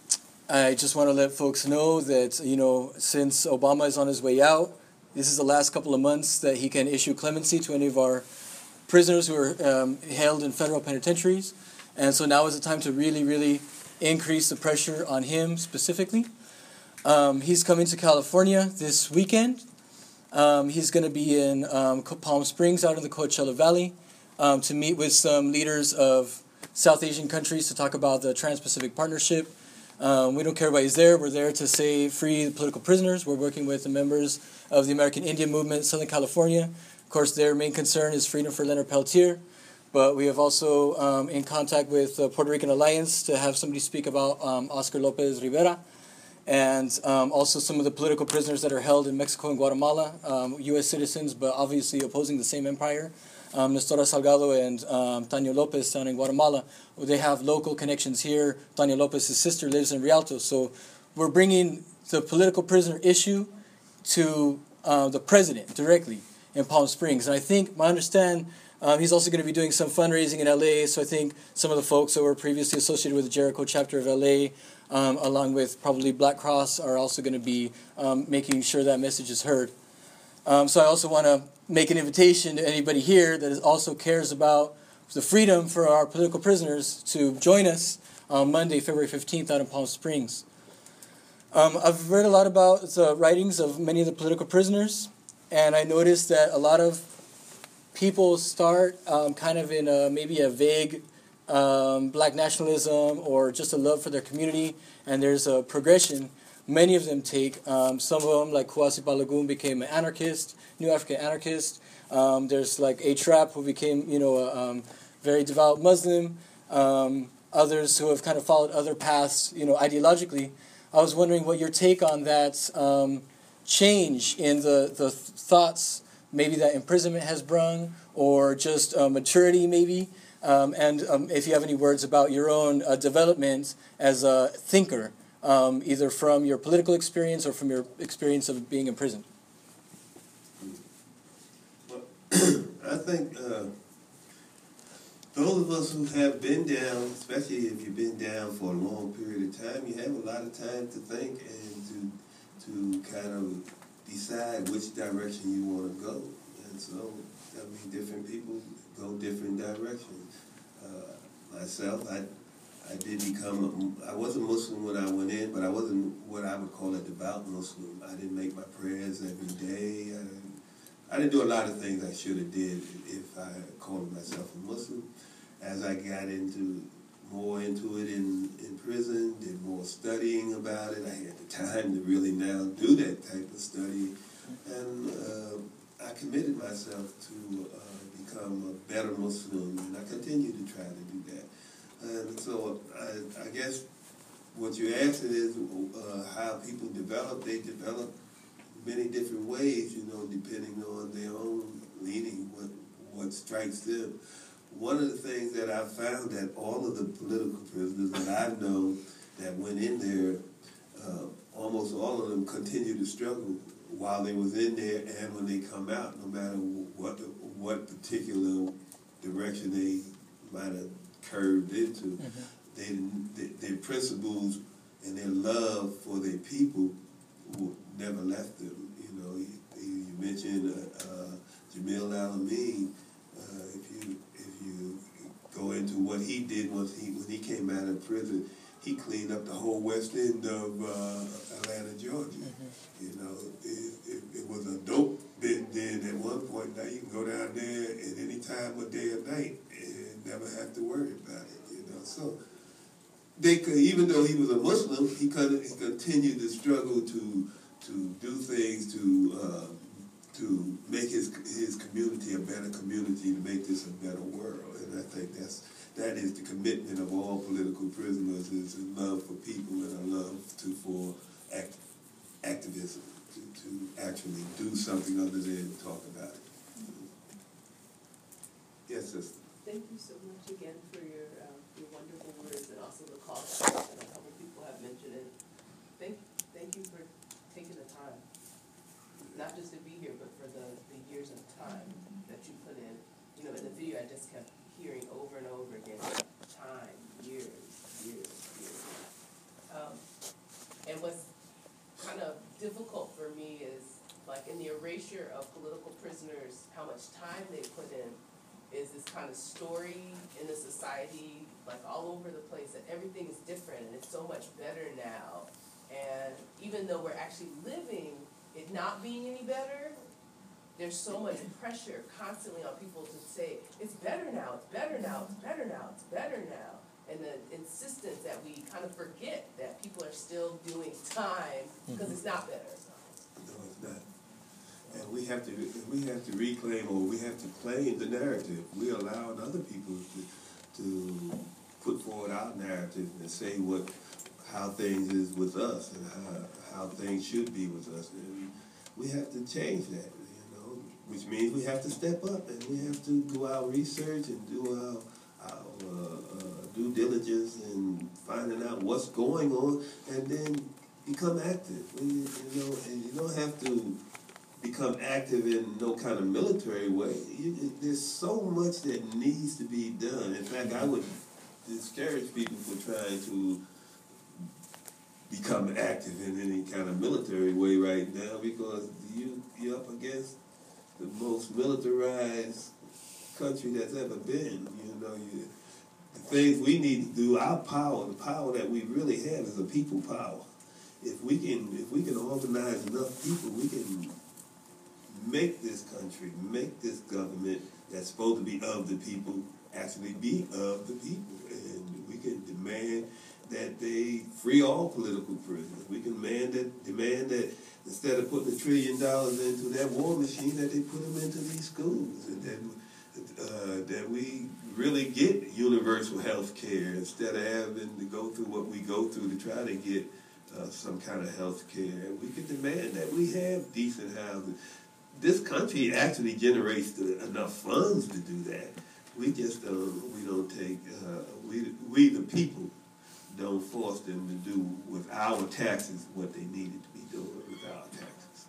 S5: I just want to let folks know that, you know, since Obama is on his way out, this is the last couple of months that he can issue clemency to any of our prisoners who are um, held in federal penitentiaries. And so now is the time to really, really increase the pressure on him specifically. Um, he's coming to California this weekend. Um, he's going to be in um, Palm Springs out in the Coachella Valley um, to meet with some leaders of South Asian countries to talk about the Trans-Pacific Partnership. Um, we don't care why he's there. We're there to say free the political prisoners. We're working with the members of the American Indian Movement in Southern California. Of course, their main concern is freedom for Leonard Peltier. But we have also um, in contact with the Puerto Rican Alliance to have somebody speak about um, Oscar Lopez Rivera. And um, also some of the political prisoners that are held in Mexico and Guatemala, um, U S citizens, but obviously opposing the same empire. Um, Nestora Salgado and um, Tania Lopez down in Guatemala, they have local connections here. Tania Lopez's sister lives in Rialto. So we're bringing the political prisoner issue to uh, the president directly in Palm Springs. And I think, I understand, um, he's also going to be doing some fundraising in L A. So I think some of the folks that were previously associated with the Jericho chapter of L A, Um, along with probably Black Cross, are also going to be um, making sure that message is heard. Um, so I also want to make an invitation to anybody here that is also cares about the freedom for our political prisoners to join us on Monday, February fifteenth, out in Palm Springs. Um, I've read a lot about the writings of many of the political prisoners, and I noticed that a lot of people start um, kind of in a, maybe a vague Um, black nationalism or just a love for their community, and there's a progression many of them take. Um, some of them, like Kouassi Balagoon, became an anarchist, New African anarchist. Um, there's like A-Trap, who became, you know, a um, very devout Muslim. Um, others who have kind of followed other paths, you know, ideologically. I was wondering what your take on that um, change in the, the thoughts, maybe that imprisonment has brung, or just uh, maturity, maybe. Um, and um, if you have any words about your own uh, development as a thinker, um, either from your political experience or from your experience of being imprisoned.
S2: Well, I think uh, those of us who have been down, especially if you've been down for a long period of time, you have a lot of time to think and to to kind of decide which direction you want to go. And so, I mean, different people go different directions. Uh, myself, I I did become, a, I was a Muslim when I went in, but I wasn't what I would call a devout Muslim. I didn't make my prayers every day. I didn't, I didn't do a lot of things I should have did if I called myself a Muslim. As I got into more into it in, in prison, did more studying about it. I had the time to really now do that type of study. And uh, I committed myself to uh, become a better Muslim, and I continue to try to do that. And so I, I guess what you're asking is uh, how people develop. They develop many different ways, you know, depending on their own leaning, what, what strikes them. One of the things that I found that all of the political prisoners that I've known that went in there, uh, almost all of them continue to struggle while they was in there and when they come out, no matter what what particular direction they might have curved into. Mm-hmm. they, they, their principles and their love for their people never left them. You know, you, you mentioned uh, uh, Jamil Al-Amin. Uh, if you if you go into what he did once he when he came out of prison, he cleaned up the whole west end of uh, Atlanta, Georgia. Mm-hmm. You know, it, it, it was a dope bit then at one point. Now you can go down there at any time of day or night and never have to worry about it. You know, so they could, even though he was a Muslim, he could he continued to struggle to to do things to uh, to make his his community a better community, to make this a better world. And I think that's. That is the commitment of all political prisoners, is a love for people and a love to for act, activism, to, to actually do something other than talk about it. Yes, sister.
S6: Thank you so much again for your uh, your wonderful words and also the call to action. A couple people have mentioned it. Thank thank you for taking the time. not just to be here, but for the, the years of time that you put in. You know, in the video I just kept hearing over and over again, time, years, years, years. Um, and what's kind of difficult for me is, like, in the erasure of political prisoners, how much time they put in is this kind of story in the society, like all over the place, that everything is different and it's so much better now. And even though we're actually living it not being any better, there's so much pressure constantly on people to say, it's better now, it's better now, it's better now, it's better now. And the insistence that we kind of forget that people are still doing time because it's not better.
S2: No, it's not. And we have to we have to reclaim, or we have to claim the narrative. We allowed other people to to put forward our narrative and say what how things is with us and how how things should be with us. And we have to change that, you know, which means we have to step up and we have to do our research and do our our uh, uh, due diligence and finding out what's going on, and then become active. We, you know, and you don't have to become active in no kind of military way. You, there's so much that needs to be done. In fact, I would discourage people from trying to become active in any kind of military way right now, because you, you're up against the most militarized country that's ever been. You know, you, the things we need to do, our power, the power that we really have is a people power. If we can, if we can organize enough people, we can make this country, make this government that's supposed to be of the people, actually be of the people. And we can demand that they free all political prisoners. We can demand that, demand that instead of putting a trillion dollars into that war machine, that they put them into these schools, and that, uh, that we really get universal health care instead of having to go through what we go through to try to get uh, some kind of health care. We can demand that we have decent housing. This country actually generates the, enough funds to do that. We just don't, we don't take, uh, we, we the people don't force them to do with our taxes what they needed to be doing with our taxes.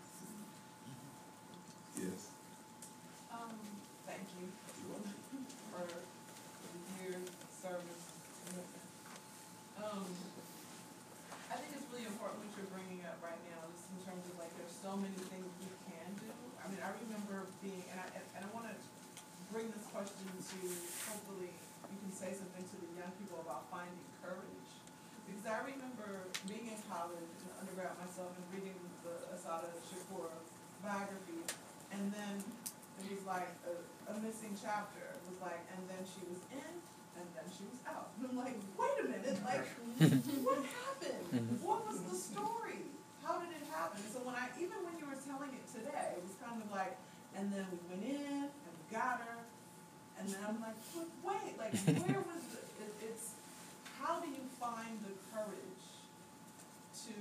S2: Yes?
S7: Um, thank you for your service. Um, I think it's really important what you're bringing up right now, just in terms of, like, there's so many things we can do. I mean, I remember being, and I, and I want to bring this question to, hopefully, you can say something to the young people about finding courage. Because I remember being in college, in undergrad myself, and reading the Assata Shakur biography, and then it was like a, a missing chapter. It was like, and then she was in, and then she was out. And I'm like, wait a minute, like, what happened? What was the story? How did it happen? So when I, even when you were telling it today, it was kind of like, and then we went in, and we got her, and then I'm like, but wait, like, where was the, it, it's, how do you find the courage to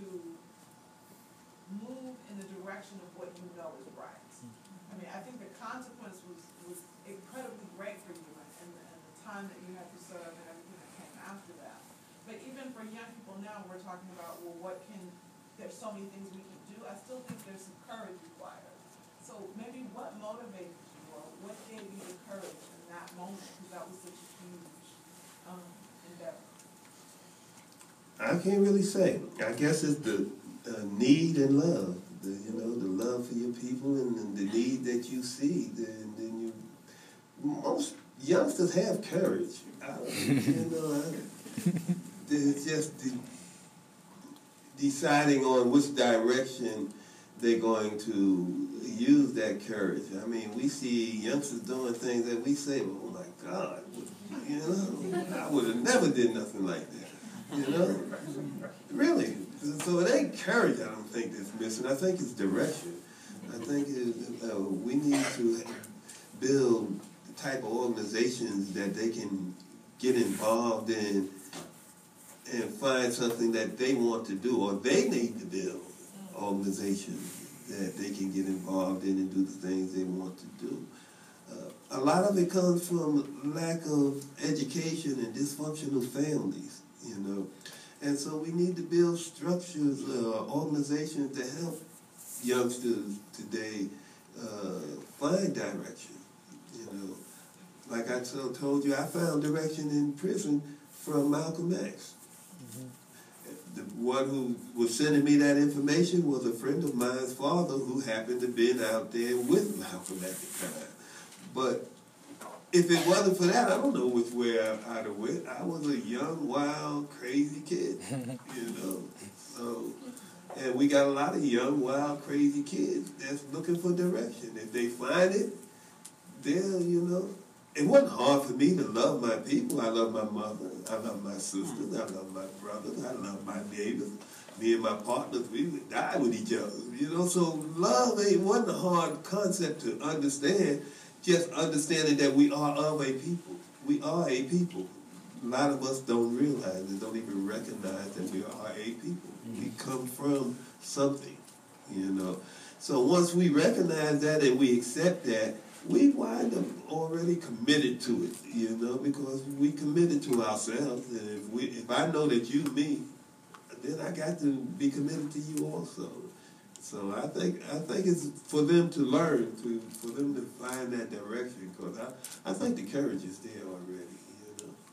S7: move in the direction of what you know is right? I mean, I think the consequence was, was incredibly great for you, and, and, and the time that you had to serve and everything that came after that. But even for young people now, we're talking about, well, what can, there's so many things we can do. I still think there's some courage required. So maybe what motivated you, or what gave you the courage in that moment, because that was such a huge um, endeavor?
S2: I can't really say. I guess it's the uh, need and love. The, you know, the love for your people and, and the need that you see. Then, then you, most youngsters have courage. I, you know, I, it's just the, deciding on which direction they're going to use that courage. I mean, we see youngsters doing things that we say, oh my God, you know, I would have never did nothing like that, you know? Really. So it ain't courage, I don't think, that's missing. I think it's direction. I think it, uh, we need to build the type of organizations that they can get involved in and find something that they want to do, or they need to build organizations that they can get involved in and do the things they want to do. Uh, a lot of it comes from lack of education and dysfunctional families, you know. And so we need to build structures, uh, organizations to help youngsters today uh, find direction. You know, like I so told you, I found direction in prison from Malcolm X. The one who was sending me that information was a friend of mine's father who happened to be out there with Malcolm at the time. But if it wasn't for that, I don't know which way I, I'd have went. I was a young, wild, crazy kid, you know. So, and we got a lot of young, wild, crazy kids that's looking for direction. If they find it, they'll, you know. It wasn't hard for me to love my people. I love my mother. I love my sisters. I love my brothers. I love my neighbors. Me and my partners, we would die with each other. You know, so love ain't wasn't a hard concept to understand. Just understanding that we are of a people. We are a people. A lot of us don't realize and don't even recognize that we are a people. We come from something, you know. So once we recognize that and we accept that, we wind up already committed to it, you know, because we committed to ourselves. And if we, if I know that you me, then I got to be committed to you also. So I think I think it's for them to learn, to for them to find that direction, because I, I think the courage is there already, you know.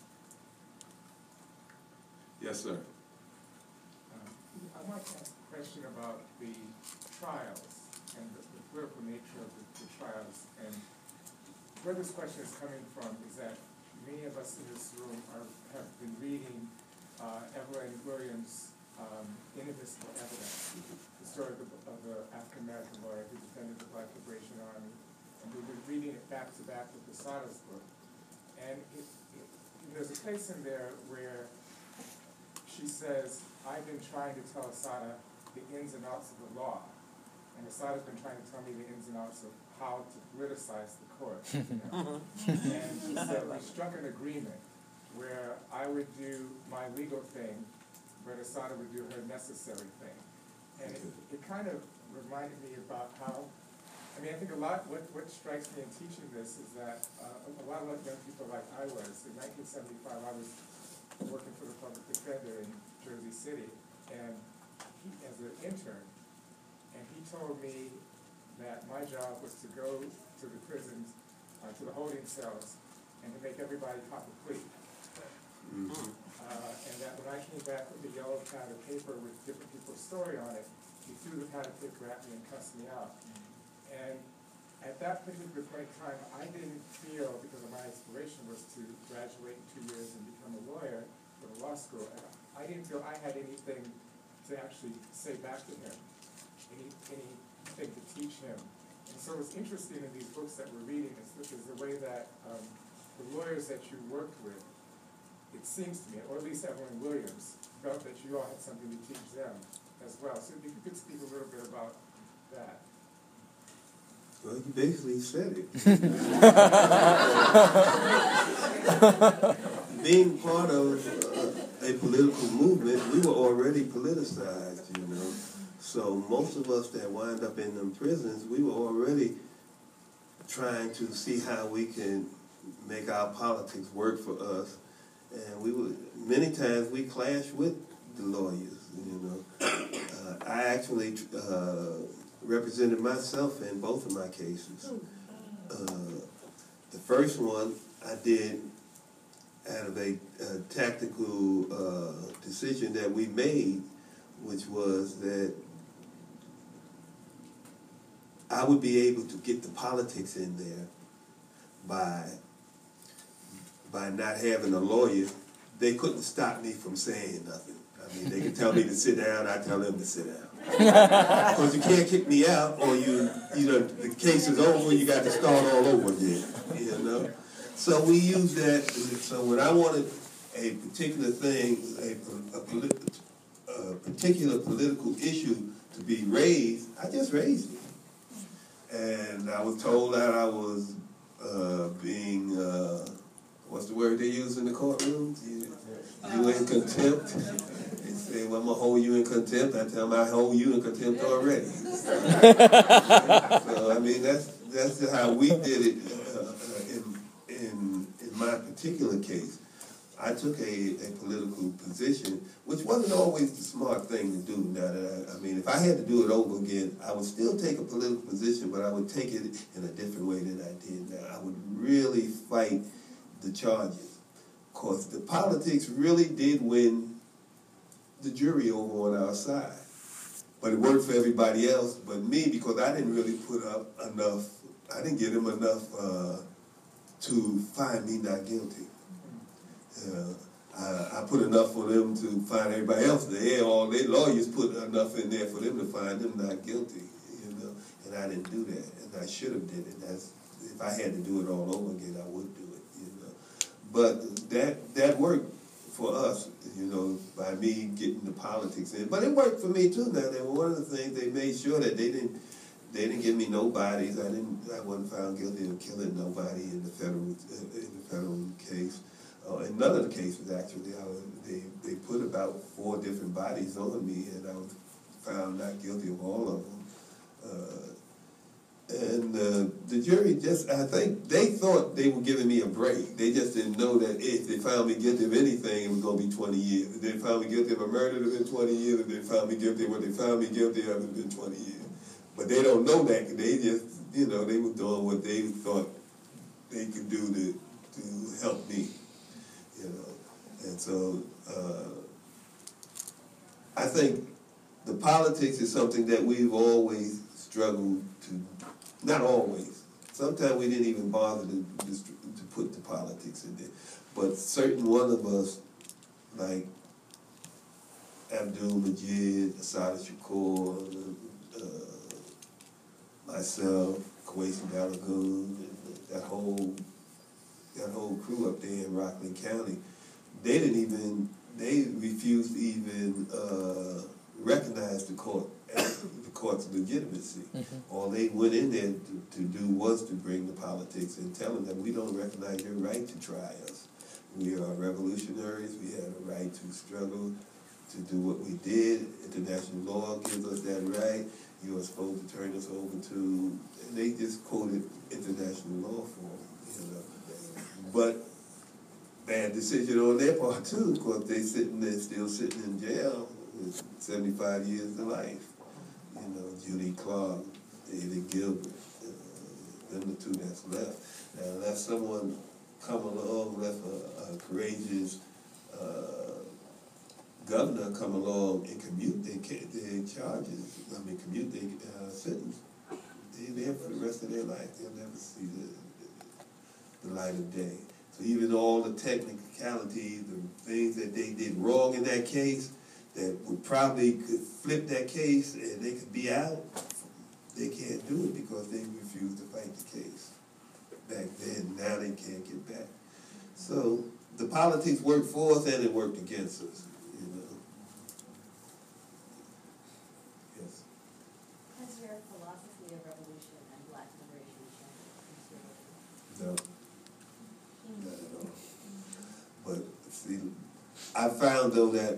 S2: Yes, sir.
S1: Uh, I want to ask a question about the trials and the, the political nature of the, the trials. And where this question is coming from is that many of us in this room are, have been reading uh, Evelyn Williams' um, Inadmissible Evidence, the story of the, of the African-American lawyer who defended the Black Liberation Army. And we've been reading it back to back with the Sada's book. And it, it, there's a place in there where she says, I've been trying to tell Assata the ins and outs of the law. And Assata's been trying to tell me the ins and outs of how to politicize the court. You know? And she said, we struck an agreement where I would do my legal thing, but Assata would do her necessary thing. And it, it kind of reminded me about how, I mean, I think a lot, what, what strikes me in teaching this is that uh, a lot of young people like I was, in nineteen seventy-five, I was working for the public defender in Jersey City, and he, as an intern, and he told me that my job was to go to the prisons, uh, to the holding cells, and to make everybody cop a plea. Mm-hmm. uh, and that when I came back with a yellow pad of paper with different people's story on it, he threw the pad of paper at me and cussed me out. And at that particular point in time, I didn't feel, because of my aspiration was to graduate in two years and become a lawyer for the law school, and I didn't feel I had anything to actually say back to him, any anything to teach him. And so what's interesting in these books that we're reading is, is the way that um, the lawyers that you worked with, it seems to me, or at least Evelyn Williams, felt that you all had something to teach them as well. So if you could speak a little bit about that.
S2: Well, you basically said it. Being part of uh, a political movement, we were already politicized, you know. So most of us that wind up in them prisons, we were already trying to see how we can make our politics work for us. And we would, many times we clashed with the lawyers, you know. Uh, I actually uh, represented myself in both of my cases. Uh, the first one I did out of a, a tactical uh, decision that we made, which was that I would be able to get the politics in there by by not having a lawyer. They couldn't stop me from saying nothing. I mean, they could tell me to sit down, I tell them to sit down. Because you can't kick me out, or you, you know, the case is over, you got to start all over again, you know? So we use that, so when I wanted a particular thing, a, a, polit, a particular political issue to be raised, I just raised it. And I was told that I was uh, being, uh, what's the word they use in the courtrooms? You, you in contempt. They say, well, I'm going to hold you in contempt. I tell them I hold you in contempt already. So, I mean, that's that's how we did it uh, in, in, in my particular case. I took a, a political position, which wasn't always the smart thing to do. Now that I, I mean, if I had to do it over again, I would still take a political position, but I would take it in a different way than I did now. I would really fight the charges. Of course, the politics really did win the jury over on our side. But it worked for everybody else but me, because I didn't really put up enough, I didn't give them enough uh, to find me not guilty. Uh, I, I put enough for them to find everybody else. They, all their lawyers put enough in there for them to find them not guilty, you know. And I didn't do that, and I should have did it. That's, if I had to do it all over again, I would do it, you know. But that that worked for us, you know, by me getting the politics in. But it worked for me too. Now, that one of the things, they made sure that they didn't they didn't give me no bodies. I didn't. I wasn't found guilty of killing nobody in the federal in the federal case. Uh, in none of the cases, actually, I was, they they put about four different bodies on me, and I was found not guilty of all of them. Uh, and uh, the jury just, I think, they thought they were giving me a break. They just didn't know that if they found me guilty of anything, it was going to be twenty years. If they found me guilty of a murder, it would have been twenty years. If they found me guilty of what they found me guilty of, it would have been twenty years. But they don't know that. They just, you know, they were doing what they thought they could do to, to help me. You know, and so uh, I think the politics is something that we've always struggled to, not always. Sometimes we didn't even bother to, to put the politics in there. But certain one of us, like Abdul Majid, Assata Shakur, uh, myself, Kwesi Balagoon, that whole that whole crew up there in Rockland County, they didn't even, they refused to even uh, recognize the court, the court's legitimacy. Mm-hmm. All they went in there to, to do was to bring the politics and telling them, we don't recognize your right to try us. We are revolutionaries, we have a right to struggle, to do what we did. International law gives us that right. You are supposed to turn us over to, and they just quoted international law for them, you know. But bad decision on their part too, because they sitting there still sitting in jail with seventy-five years to life. You know, Judy Clark, David Gilbert, uh, them the two that's left. Now, unless someone come along, unless a, a courageous uh, governor come along and commute their, their charges, I mean commute their uh, sentence, they're there for the rest of their life. They'll never see the the light of day. So even all the technicalities, the things that they did wrong in that case, that would probably could flip that case and they could be out, they can't do it because they refused to fight the case back then. Now they can't get back. So the politics worked for us and it worked against us, you know. Yes.
S8: Has your philosophy of revolution and black liberation changed?
S2: No. Not at all. But see, I found though that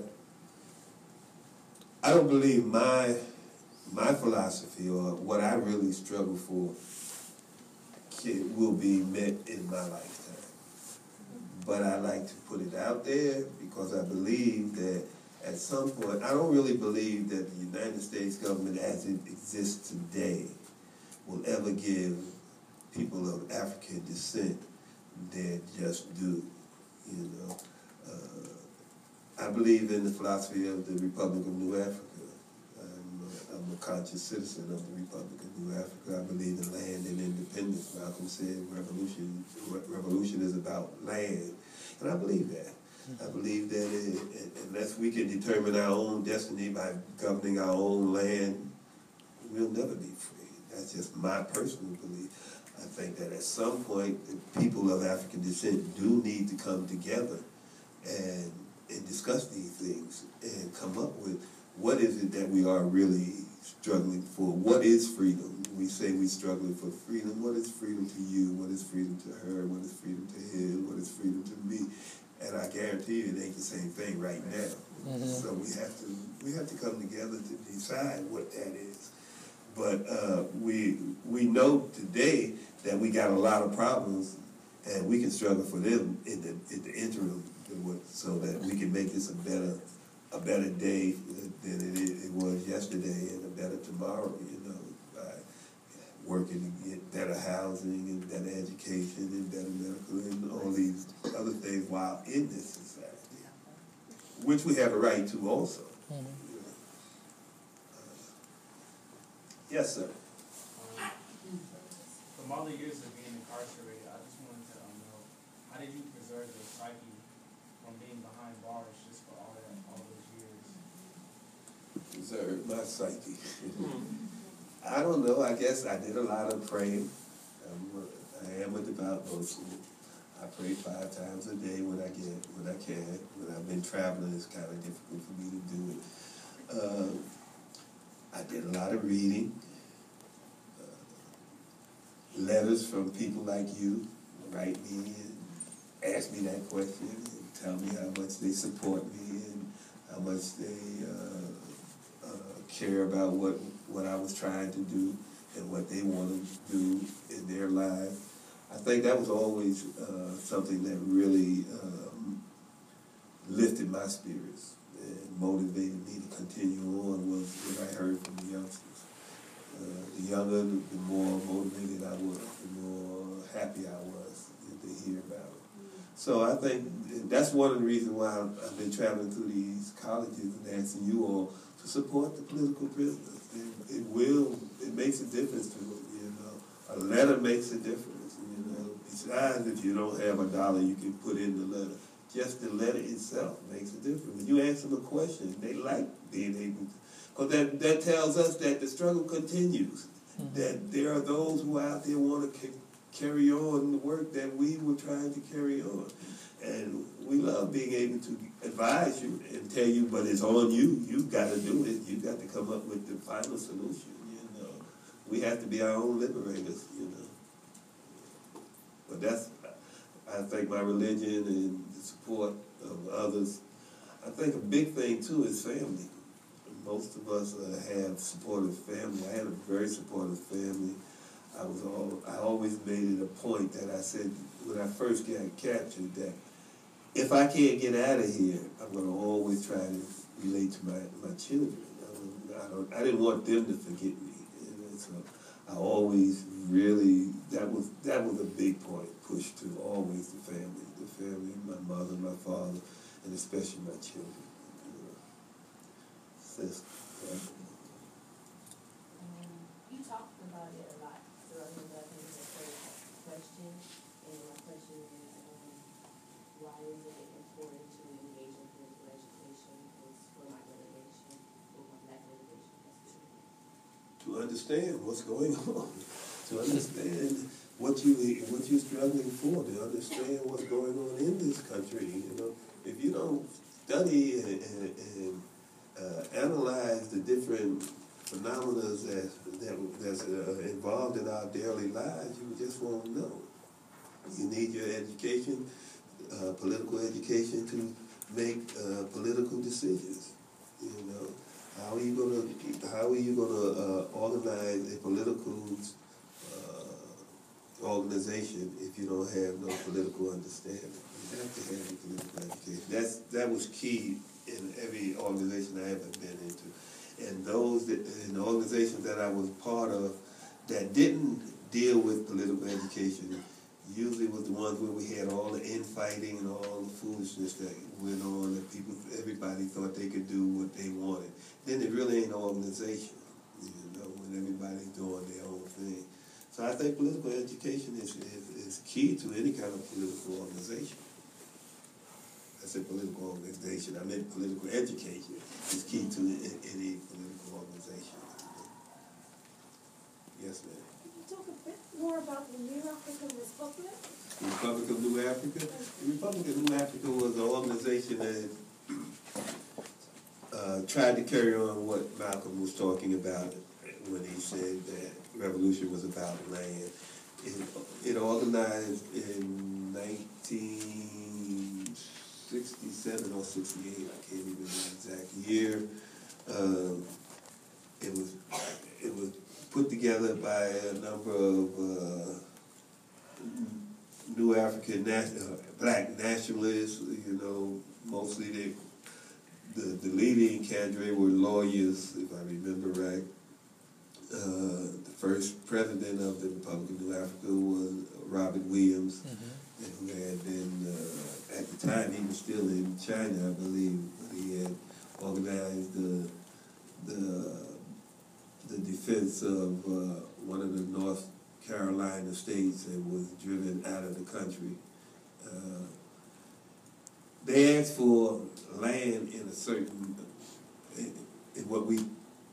S2: I don't believe my my philosophy or what I really struggle for can, will be met in my lifetime. But I like to put it out there because I believe that at some point, I don't really believe that the United States government as it exists today will ever give people of African descent their just due, you know. Uh, I believe in the philosophy of the Republic of New Africa. I'm a, I'm a conscious citizen of the Republic of New Africa. I believe in land and independence. Malcolm said revolution, re revolution is about land. And I believe that. I believe that it, unless we can determine our own destiny by governing our own land, we'll never be free. That's just my personal belief. I think that at some point, the people of African descent do need to come together and, and discuss these things and come up with what is it that we are really struggling for. What is freedom? We say we're struggling for freedom. What is freedom to you? What is freedom to her? What is freedom to him? What is freedom to me? And I guarantee you it ain't the same thing right now. Mm-hmm. So we have to we have to come together to decide what that is. But uh, we we know today that we got a lot of problems, and we can struggle for them in the in the interim so that we can make this a better, a better day than it, it was yesterday, and a better tomorrow, you know, by working to get better housing and better education and better medical and all these other things while in this society, which we have a right to also.
S5: Mhm.
S2: Yes, sir.
S9: Um, from all the years of being incarcerated, I just wanted to um, know, how did you preserve your psyche from being behind bars just for all that, all those years?
S2: Preserve my psyche. I don't know. I guess I did a lot of praying. I'm, I am a devout Muslim. I pray five times a day when I get, when I can. When I've been traveling, it's kind of difficult for me to do it. Uh, I did a lot of reading. Uh, letters from people like you write me and ask me that question and tell me how much they support me and how much they uh, uh, care about what, what I was trying to do and what they want to do in their lives. I think that was always uh, something that really um, lifted my spirits and motivated me to continue on, was what I heard from the youngsters. Uh, the younger, the more motivated I was, the more happy I was to hear about it. So I think that's one of the reasons why I've been traveling through these colleges and asking you all to support the political prisoners. It, it will, it makes a difference to them, you know. A letter makes a difference, you know. Besides, if you don't have a dollar you can put in the letter. Just the letter itself makes a difference. When you ask them a question, they like being able to, because that, that tells us that the struggle continues, mm-hmm. that there are those who out there want to ca carry on the work that we were trying to carry on. And we love being able to advise you and tell you, but it's on you. You've got to do it. You've got to come up with the final solution, you know. We have to be our own liberators, you know. But that's, I think my religion and the support of others, I think a big thing too is family. Most of us uh, have supportive family. I had a very supportive family. I was all, I always made it a point that I said when I first got captured that if I can't get out of here, I'm going to always try to relate to my, my children. I, I, don't, I didn't want them to forget me. And so I always really, that was that was a big point, pushed to always the family, the family, my mother, my father, and especially my children. You know. Sis, yeah.
S8: Um, you talked about it a lot earlier, but I think it's a great question. And my question is, um, why is it important to engage in political education for my generation, for my black generation?
S2: To understand what's going on, to understand what you what you're struggling for, to understand what's going on in this country. You know, if you don't study and, and, and uh, analyze the different phenomena that, that that's uh, involved in our daily lives, you just won't know. You need your education, uh, political education, to make uh, political decisions. You know, how are you gonna how are you gonna uh, organize a political uh, organization if you don't have no political understanding? You have to have a political education. That's that was key in every organization I ever been into. And those that, in the organizations that I was part of that didn't deal with political education usually was the ones where we had all the infighting and all the foolishness that went on, that people, everybody thought they could do what they wanted. Then it really ain't an organization, you know, when everybody's doing their own thing. So I think political education is, is, is key to any kind of political organization. I said political organization, I meant political education is key to any political organization. Yes, ma'am.
S8: Can you talk a bit more about the New African Republic?
S2: The Republic of New Africa? The Republic of New Africa was an organization that uh, tried to carry on what Malcolm was talking about when he said that revolution was about land. It, it organized in nineteen sixty-seven or sixty-eight, I can't even remember the exact year. Um, it was it was put together by a number of uh, New African nat- uh, black nationalists. You know, mostly they, the the leading cadre were lawyers, if I remember right. Uh, the first president of the Republic of New Africa was Robert Williams, mm-hmm. and who had been, uh, at the time, he was still in China, I believe, but he had organized the the the defense of uh, one of the North Carolina states and was driven out of the country. Uh, they asked for land in a certain, in, in what we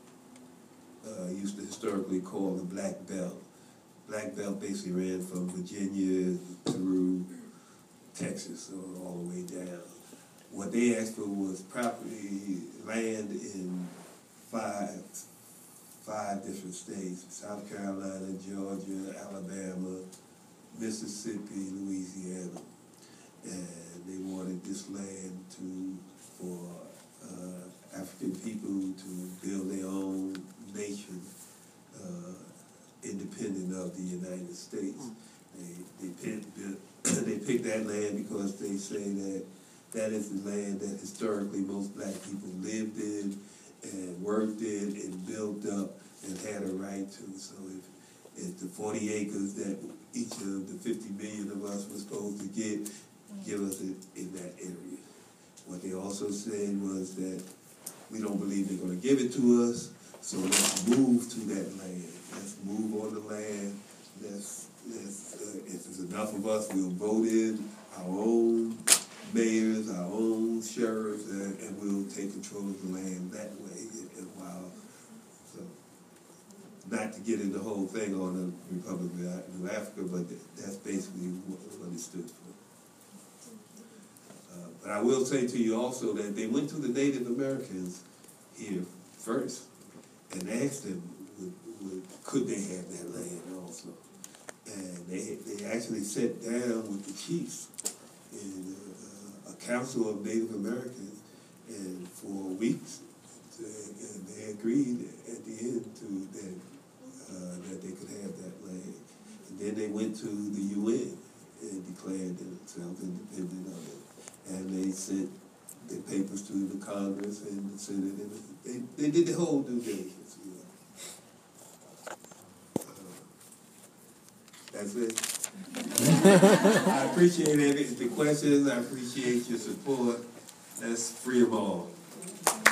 S2: uh, used to historically call the Black Belt. Black Belt basically ran from Virginia through Texas, or all the way down. What they asked for was property, land in five, five different states: South Carolina, Georgia, Alabama, Mississippi, Louisiana. And they wanted this land to, for uh, African people to build their own nation, uh, independent of the United States. They, they, picked, they picked that land because they say that that is the land that historically most black people lived in and worked in and built up and had a right to. So if, if the forty acres that each of the fifty million of us was supposed to get, give us it in that area. What they also said was that we don't believe they're going to give it to us, so let's move to that land. Let's move on the land. Let's, let's uh, if there's enough of us, we'll vote in our own mayors, our own sheriffs, and, and we'll take control of the land that way. And while, so, not to get into the whole thing on the Republic of New Africa, but that's basically what, what it stood for. Uh, but I will say to you also that they went to the Native Americans here first and asked them, would, would, could they have that land also? And they they actually sat down with the chiefs in uh, a council of Native Americans, and for weeks, to, and they agreed at the end to that uh, that they could have that land. And then they went to the U N and declared themselves independent of it. And they sent their papers to the Congress and the Senate, and they, they did the whole due diligence. You know. uh, that's it. I appreciate it, the questions. I appreciate your support. Let's free them all.